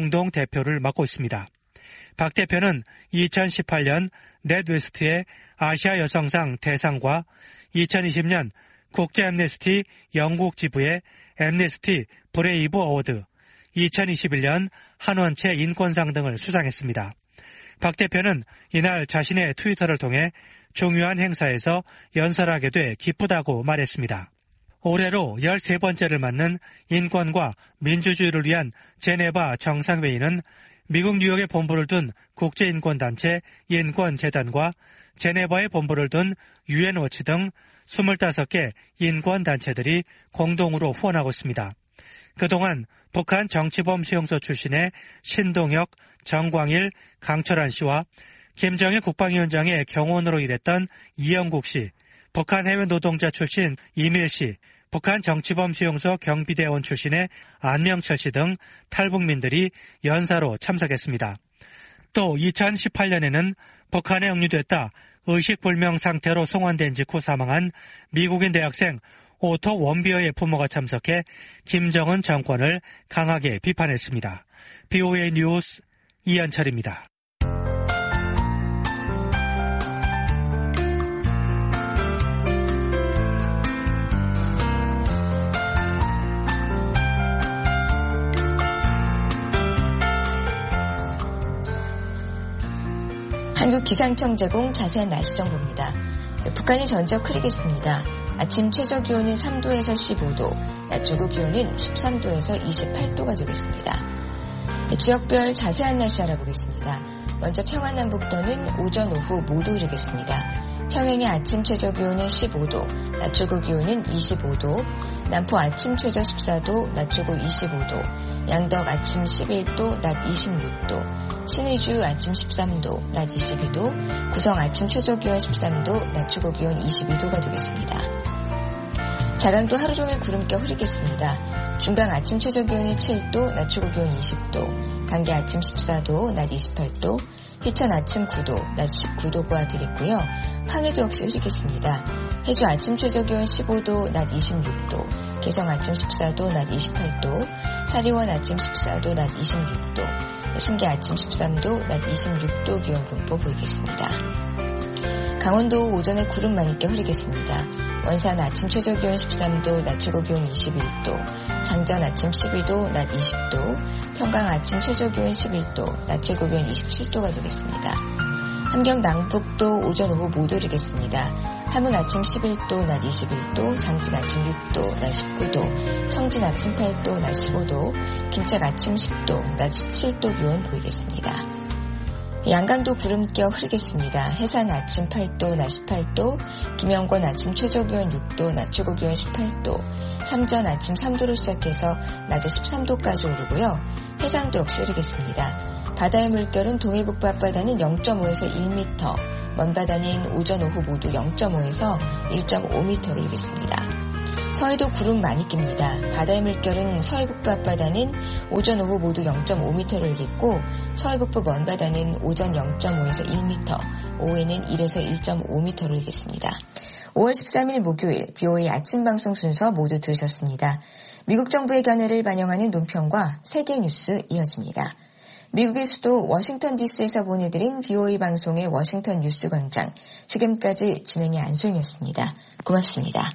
공동대표를 맡고 있습니다. 박 대표는 이천십팔 년 넷웨스트의 아시아 여성상 대상과 이천이십 년 국제 앰네스티 영국 지부의 앰네스티 브레이브 어워드, 이천이십일 년 한원채 인권상 등을 수상했습니다. 박 대표는 이날 자신의 트위터를 통해 중요한 행사에서 연설하게 돼 기쁘다고 말했습니다. 올해로 열세 번째를 맞는 인권과 민주주의를 위한 제네바 정상회의는 미국 뉴욕에 본부를 둔 국제인권단체 인권재단과 제네바에 본부를 둔 유엔워치 등 스물다섯 개 인권단체들이 공동으로 후원하고 있습니다. 그동안 북한 정치범 수용소 출신의 신동혁, 정광일, 강철한 씨와 김정일 국방위원장의 경호원으로 일했던 이영국 씨, 북한 해외 노동자 출신 이밀 씨, 북한 정치범 수용소 경비대원 출신의 안명철 씨 등 탈북민들이 연사로 참석했습니다. 또 이천십팔 년에는 북한에 억류됐다 의식불명 상태로 송환된 직후 사망한 미국인 대학생 오토 원비어의 부모가 참석해 김정은 정권을 강하게 비판했습니다. 비오에이 뉴스 이현철입니다. 한국기상청 제공 자세한 날씨 정보입니다. 북한이 전적 흐리겠습니다. 아침 최저 기온은 삼 도에서 십오 도, 낮 최고 기온은 십삼 도에서 이십팔 도가 되겠습니다. 지역별 자세한 날씨 알아보겠습니다. 먼저 평안 남북도는 오전 오후 모두 이르겠습니다. 평양의 아침 최저 기온은 십오 도, 낮 최고 기온은 이십오 도, 남포 아침 최저 십사 도, 낮 최고 이십오 도, 양덕 아침 십일 도, 낮 이십육 도, 신의주 아침 십삼 도, 낮 이십이 도, 구성 아침 최저 기온 십삼 도, 낮 최고 기온 이십이 도가 되겠습니다. 자강도 하루 종일 구름겨 흐리겠습니다. 중강 아침 최저 기온이 칠 도, 낮 최고 기온 이십 도, 강계 아침 십사 도, 낮 이십팔 도, 희천 아침 구 도, 낮 십구 도가 되겠고요. 황해도 역시 흐리겠습니다. 해주 아침 최저 기온 십오 도, 낮 이십육 도, 개성 아침 십사 도, 낮 이십팔 도, 사리원 아침 십사 도, 낮 이십육 도, 신계 아침 십삼 도, 낮 이십육 도 기온 분포 보이겠습니다. 강원도 오전에 구름 많이 껴 흐리겠습니다. 원산 아침 최저 기온 십삼 도, 낮 최고 기온 이십일 도, 장전 아침 십이 도, 낮 이십 도, 평강 아침 최저 기온 십일 도, 낮 최고 기온 이십칠 도가 되겠습니다. 함경 남북도 오전 오후 모두 흐리겠습니다. 함흥 아침 십일 도, 낮 이십일 도, 장진 아침 육 도, 낮 십구 도, 청진 아침 팔 도, 낮 십오 도, 김책 아침 십 도, 낮 십칠 도 기온 보이겠습니다. 양강도 구름 껴 흐리겠습니다. 해산 아침 팔 도, 낮 십팔 도, 김영권 아침 최저 기온 육 도, 낮 최고 기온 십팔 도, 삼전 아침 삼 도로 시작해서 낮에 십삼 도까지 오르고요. 해상도 역시 흐리겠습니다. 바다의 물결은 동해북부 앞바다는 영 점 오에서 일 미터, 먼바다는 오전 오후 모두 영 점 오에서 일 점 오 미터를 일겠습니다. 서해도 구름 많이 낍니다. 바다의 물결은 서해북부 앞바다는 오전 오후 모두 영 점 오 미터를 일겠고 서해북부 먼바다는 오전 영 점 오에서 일 미터, 오후에는 일에서 일 점 오 미터를 일겠습니다. 오월 십삼일 목요일 비오에이 아침 방송 순서 모두 들으셨습니다. 미국 정부의 견해를 반영하는 논평과 세계 뉴스 이어집니다. 미국의 수도 워싱턴 디씨에서 보내드린 비오에이 방송의 워싱턴 뉴스 광장. 지금까지 진행의 안소영이었습니다. 고맙습니다.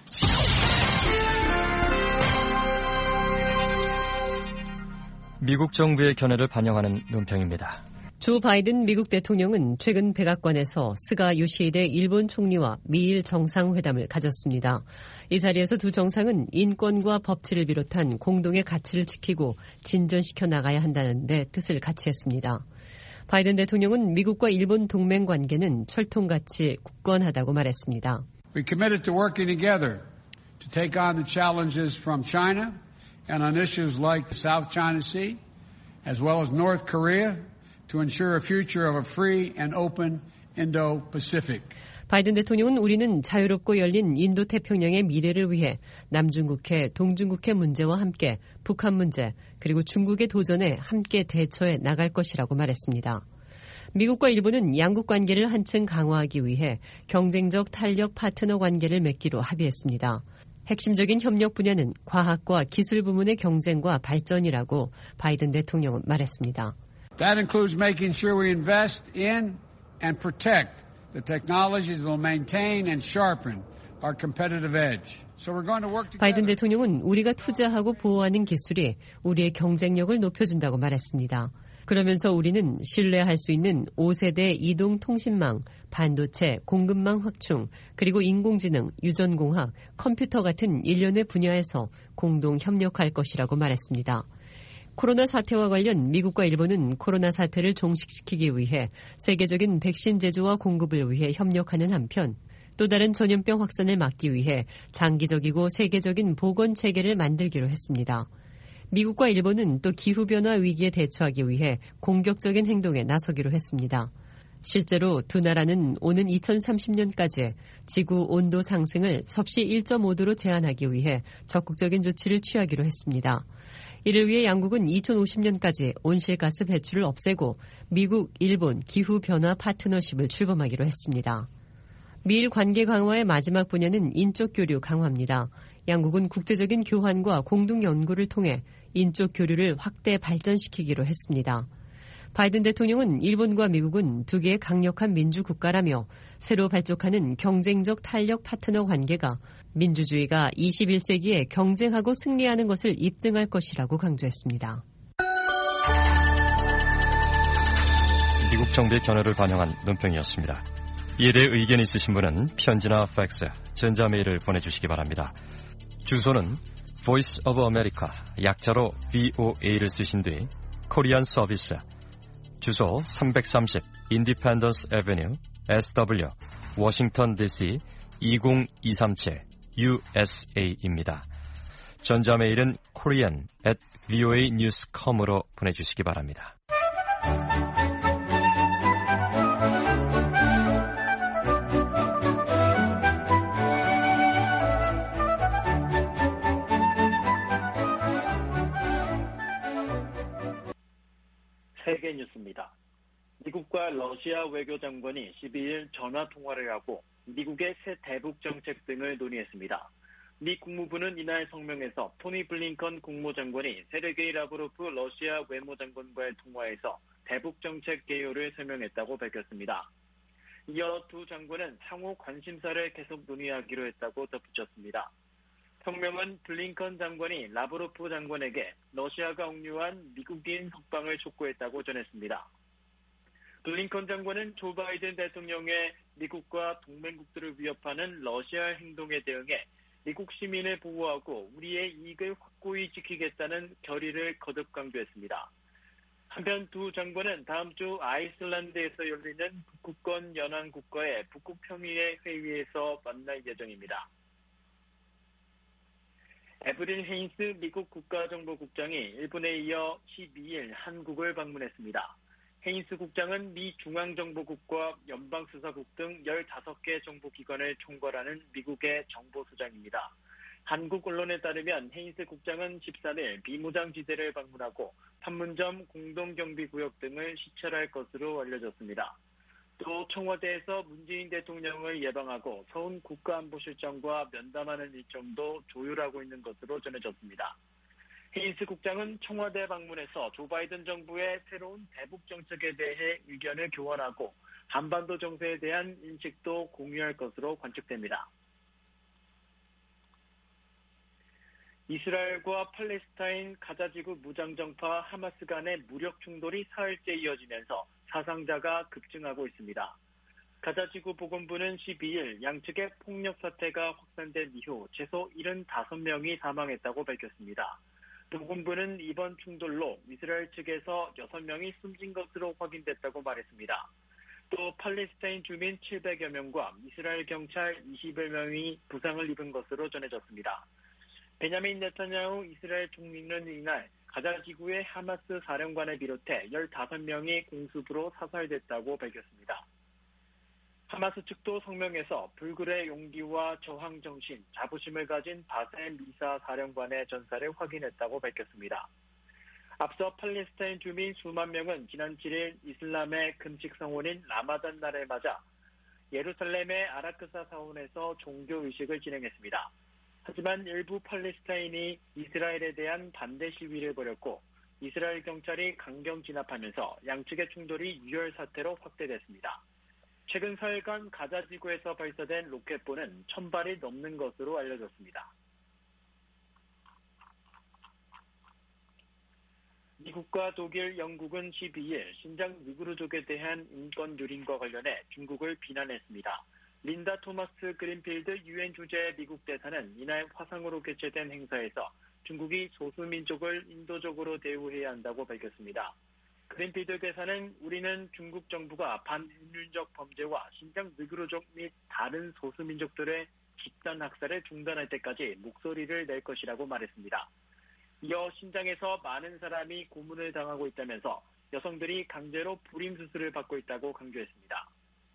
미국 정부의 견해를 반영하는 논평입니다. 조 바이든 미국 대통령은 최근 백악관에서 스가 요시히데 일본 총리와 미일 정상회담을 가졌습니다. 이 자리에서 두 정상은 인권과 법치를 비롯한 공동의 가치를 지키고 진전시켜 나가야 한다는 데 뜻을 같이 했습니다. 바이든 대통령은 미국과 일본 동맹 관계는 철통같이 굳건하다고 말했습니다. We committed to working together to take on the challenges from China and on issues like the South China Sea as well as North Korea to ensure a future of a free and open Indo-Pacific. 바이든 대통령은 우리는 자유롭고 열린 인도태평양의 미래를 위해 남중국해, 동중국해 문제와 함께 북한 문제 그리고 중국의 도전에 함께 대처해 나갈 것이라고 말했습니다. 미국과 일본은 양국 관계를 한층 강화하기 위해 경쟁적 탄력 파트너 관계를 맺기로 합의했습니다. 핵심적인 협력 분야는 과학과 기술 부문의 경쟁과 발전이라고 바이든 대통령은 말했습니다. That includes making sure we invest in and protect the technologies that will maintain and sharpen our competitive edge. So we're going to work together. 바이든 대통령은 우리가 투자하고 보호하는 기술이 우리의 경쟁력을 높여준다고 말했습니다. 그러면서 우리는 신뢰할 수 있는 오 세대 이동통신망, 반도체, 공급망 확충, 그리고 인공지능, 유전공학, 컴퓨터 같은 일련의 분야에서 공동 협력할 것이라고 말했습니다. 코로나 사태와 관련 미국과 일본은 코로나 사태를 종식시키기 위해 세계적인 백신 제조와 공급을 위해 협력하는 한편 또 다른 전염병 확산을 막기 위해 장기적이고 세계적인 보건 체계를 만들기로 했습니다. 미국과 일본은 또 기후변화 위기에 대처하기 위해 공격적인 행동에 나서기로 했습니다. 실제로 두 나라는 오는 이천삼십 년까지 지구 온도 상승을 섭씨 일 점 오 도로 제한하기 위해 적극적인 조치를 취하기로 했습니다. 이를 위해 양국은 이천오십 년까지 온실가스 배출을 없애고 미국, 일본 기후변화 파트너십을 출범하기로 했습니다. 미일 관계 강화의 마지막 분야는 인적 교류 강화입니다. 양국은 국제적인 교환과 공동 연구를 통해 인적 교류를 확대 발전시키기로 했습니다. 바이든 대통령은 일본과 미국은 두 개의 강력한 민주국가라며 새로 발족하는 경쟁적 탄력 파트너 관계가 민주주의가 이십일 세기에 경쟁하고 승리하는 것을 입증할 것이라고 강조했습니다. 미국 정부의 견해를 반영한 논평이었습니다. 이에 대해 의견 있으신 분은 편지나 팩스, 전자메일을 보내주시기 바랍니다. 주소는 Voice of America, 약자로 브이오에이를 쓰신 뒤 코리안 서비스, 주소 삼백삼십 Independence Avenue, 에스더블유, 워싱턴 디씨 이공이삼칠 유에스에이입니다. 전자메일은 korean at voa news dot com으로 보내주시기 바랍니다. 세계 뉴스입니다. 미국과 러시아 외교장관이 십이일 전화통화를 하고 미국의 새 대북 정책 등을 논의했습니다. 미 국무부는 이날 성명에서 토니 블링컨 국무장관이 세르게이 라브로프 러시아 외무장관과의 통화에서 대북 정책 개요를 설명했다고 밝혔습니다. 이어 두 장관은 상호 관심사를 계속 논의하기로 했다고 덧붙였습니다. 성명은 블링컨 장관이 라브로프 장관에게 러시아가 억류한 미국인 석방을 촉구했다고 전했습니다. 블링컨 장관은 조 바이든 대통령의 미국과 동맹국들을 위협하는 러시아 행동에 대응해 미국 시민을 보호하고 우리의 이익을 확고히 지키겠다는 결의를 거듭 강조했습니다. 한편 두 장관은 다음 주 아이슬란드에서 열리는 북극권 연안국가의 북극평의회 회의에서 만날 예정입니다. 에브린 헤인스 미국 국가정보국장이 일본에 이어 십이일 한국을 방문했습니다. 헤인스 국장은 미 중앙정보국과 연방수사국 등 열다섯 개 정보기관을 총괄하는 미국의 정보수장입니다. 한국 언론에 따르면 헤인스 국장은 십삼일 비무장지대를 방문하고 판문점 공동경비구역 등을 시찰할 것으로 알려졌습니다. 또 청와대에서 문재인 대통령을 예방하고 서훈 국가안보실장과 면담하는 일정도 조율하고 있는 것으로 전해졌습니다. 헤인스 국장은 청와대 방문에서 조 바이든 정부의 새로운 대북 정책에 대해 의견을 교환하고 한반도 정세에 대한 인식도 공유할 것으로 관측됩니다. 이스라엘과 팔레스타인 가자지구 무장정파 하마스 간의 무력 충돌이 사흘째 이어지면서 사상자가 급증하고 있습니다. 가자지구 보건부는 십이일 양측의 폭력 사태가 확산된 이후 최소 칠십오 명이 사망했다고 밝혔습니다. 보건부는 이번 충돌로 이스라엘 측에서 여섯 명이 숨진 것으로 확인됐다고 말했습니다. 또 팔레스타인 주민 칠백여 명과 이스라엘 경찰 이십여 명이 부상을 입은 것으로 전해졌습니다. 베냐민 네타냐후 이스라엘 총리는 이날 가자지구의 하마스 사령관을 비롯해 열다섯 명이 공습으로 사살됐다고 밝혔습니다. 하마스 측도 성명에서 불굴의 용기와 저항 정신, 자부심을 가진 바셈 미사 사령관의 전사를 확인했다고 밝혔습니다. 앞서 팔레스타인 주민 수만 명은 지난 칠일 이슬람의 금식 성원인 라마단 날을 맞아 예루살렘의 아라크사 사원에서 종교 의식을 진행했습니다. 하지만 일부 팔레스타인이 이스라엘에 대한 반대 시위를 벌였고 이스라엘 경찰이 강경 진압하면서 양측의 충돌이 유혈 사태로 확대됐습니다. 최근 사흘간 가자지구에서 발사된 로켓포는 천 발이 넘는 것으로 알려졌습니다. 미국과 독일, 영국은 십이일 신장 위구르족에 대한 인권 유린과 관련해 중국을 비난했습니다. 린다 토마스 그린필드 유엔 주재 미국 대사는 이날 화상으로 개최된 행사에서 중국이 소수민족을 인도적으로 대우해야 한다고 밝혔습니다. 그린필드 대사는 우리는 중국 정부가 반인륜적 범죄와 신장 위구르족 및 다른 소수민족들의 집단 학살을 중단할 때까지 목소리를 낼 것이라고 말했습니다. 이어 신장에서 많은 사람이 고문을 당하고 있다면서 여성들이 강제로 불임 수술을 받고 있다고 강조했습니다.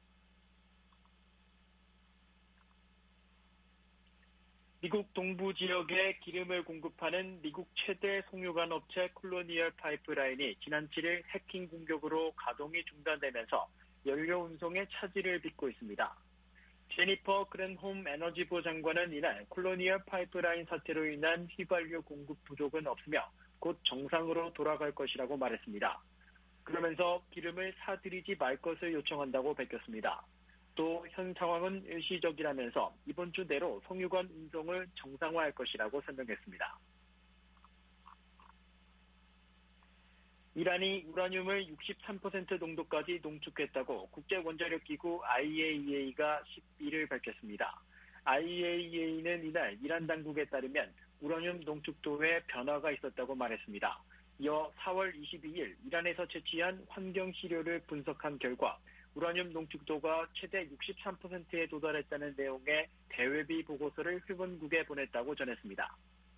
미국 동부 지역에 기름을 공급하는 미국 최대 송유관 업체 콜로니얼 파이프라인이 지난 칠일 해킹 공격으로 가동이 중단되면서 연료 운송에 차질을 빚고 있습니다. 제니퍼 그랜홈 에너지부 장관은 이날 콜로니얼 파이프라인 사태로 인한 휘발유 공급 부족은 없으며 곧 정상으로 돌아갈 것이라고 말했습니다. 그러면서 기름을 사들이지 말 것을 요청한다고 밝혔습니다. 또 현 상황은 일시적이라면서 이번 주 내로 송유관 운송을 정상화할 것이라고 설명했습니다. 이란이 우라늄을 육십삼 퍼센트 농도까지 농축했다고 국제원자력기구 아이에이이에이가 십일일 밝혔습니다. 아이에이이에이는 이날 이란 당국에 따르면 우라늄 농축도에 변화가 있었다고 말했습니다. 이어 사월 이십이일 이란에서 채취한 환경시료를 분석한 결과 우라늄 농축도가 최대 육십삼 퍼센트에 도달했다는 내용의 대외비 보고서를 회원국에 보냈다고 전했습니다.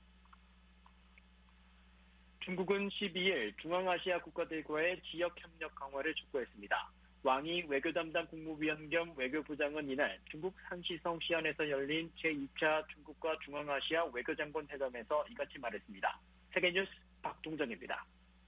중국은 십이일 중앙아시아 국가들과의 지역협력 강화를 촉구했습니다. 왕이 외교담당 국무위원 겸 외교부장은 이날 중국 산시성 시안에서 열린 제이 차 중국과 중앙아시아 외교장관 회담에서 이같이 말했습니다. 세계뉴스 박동정입니다.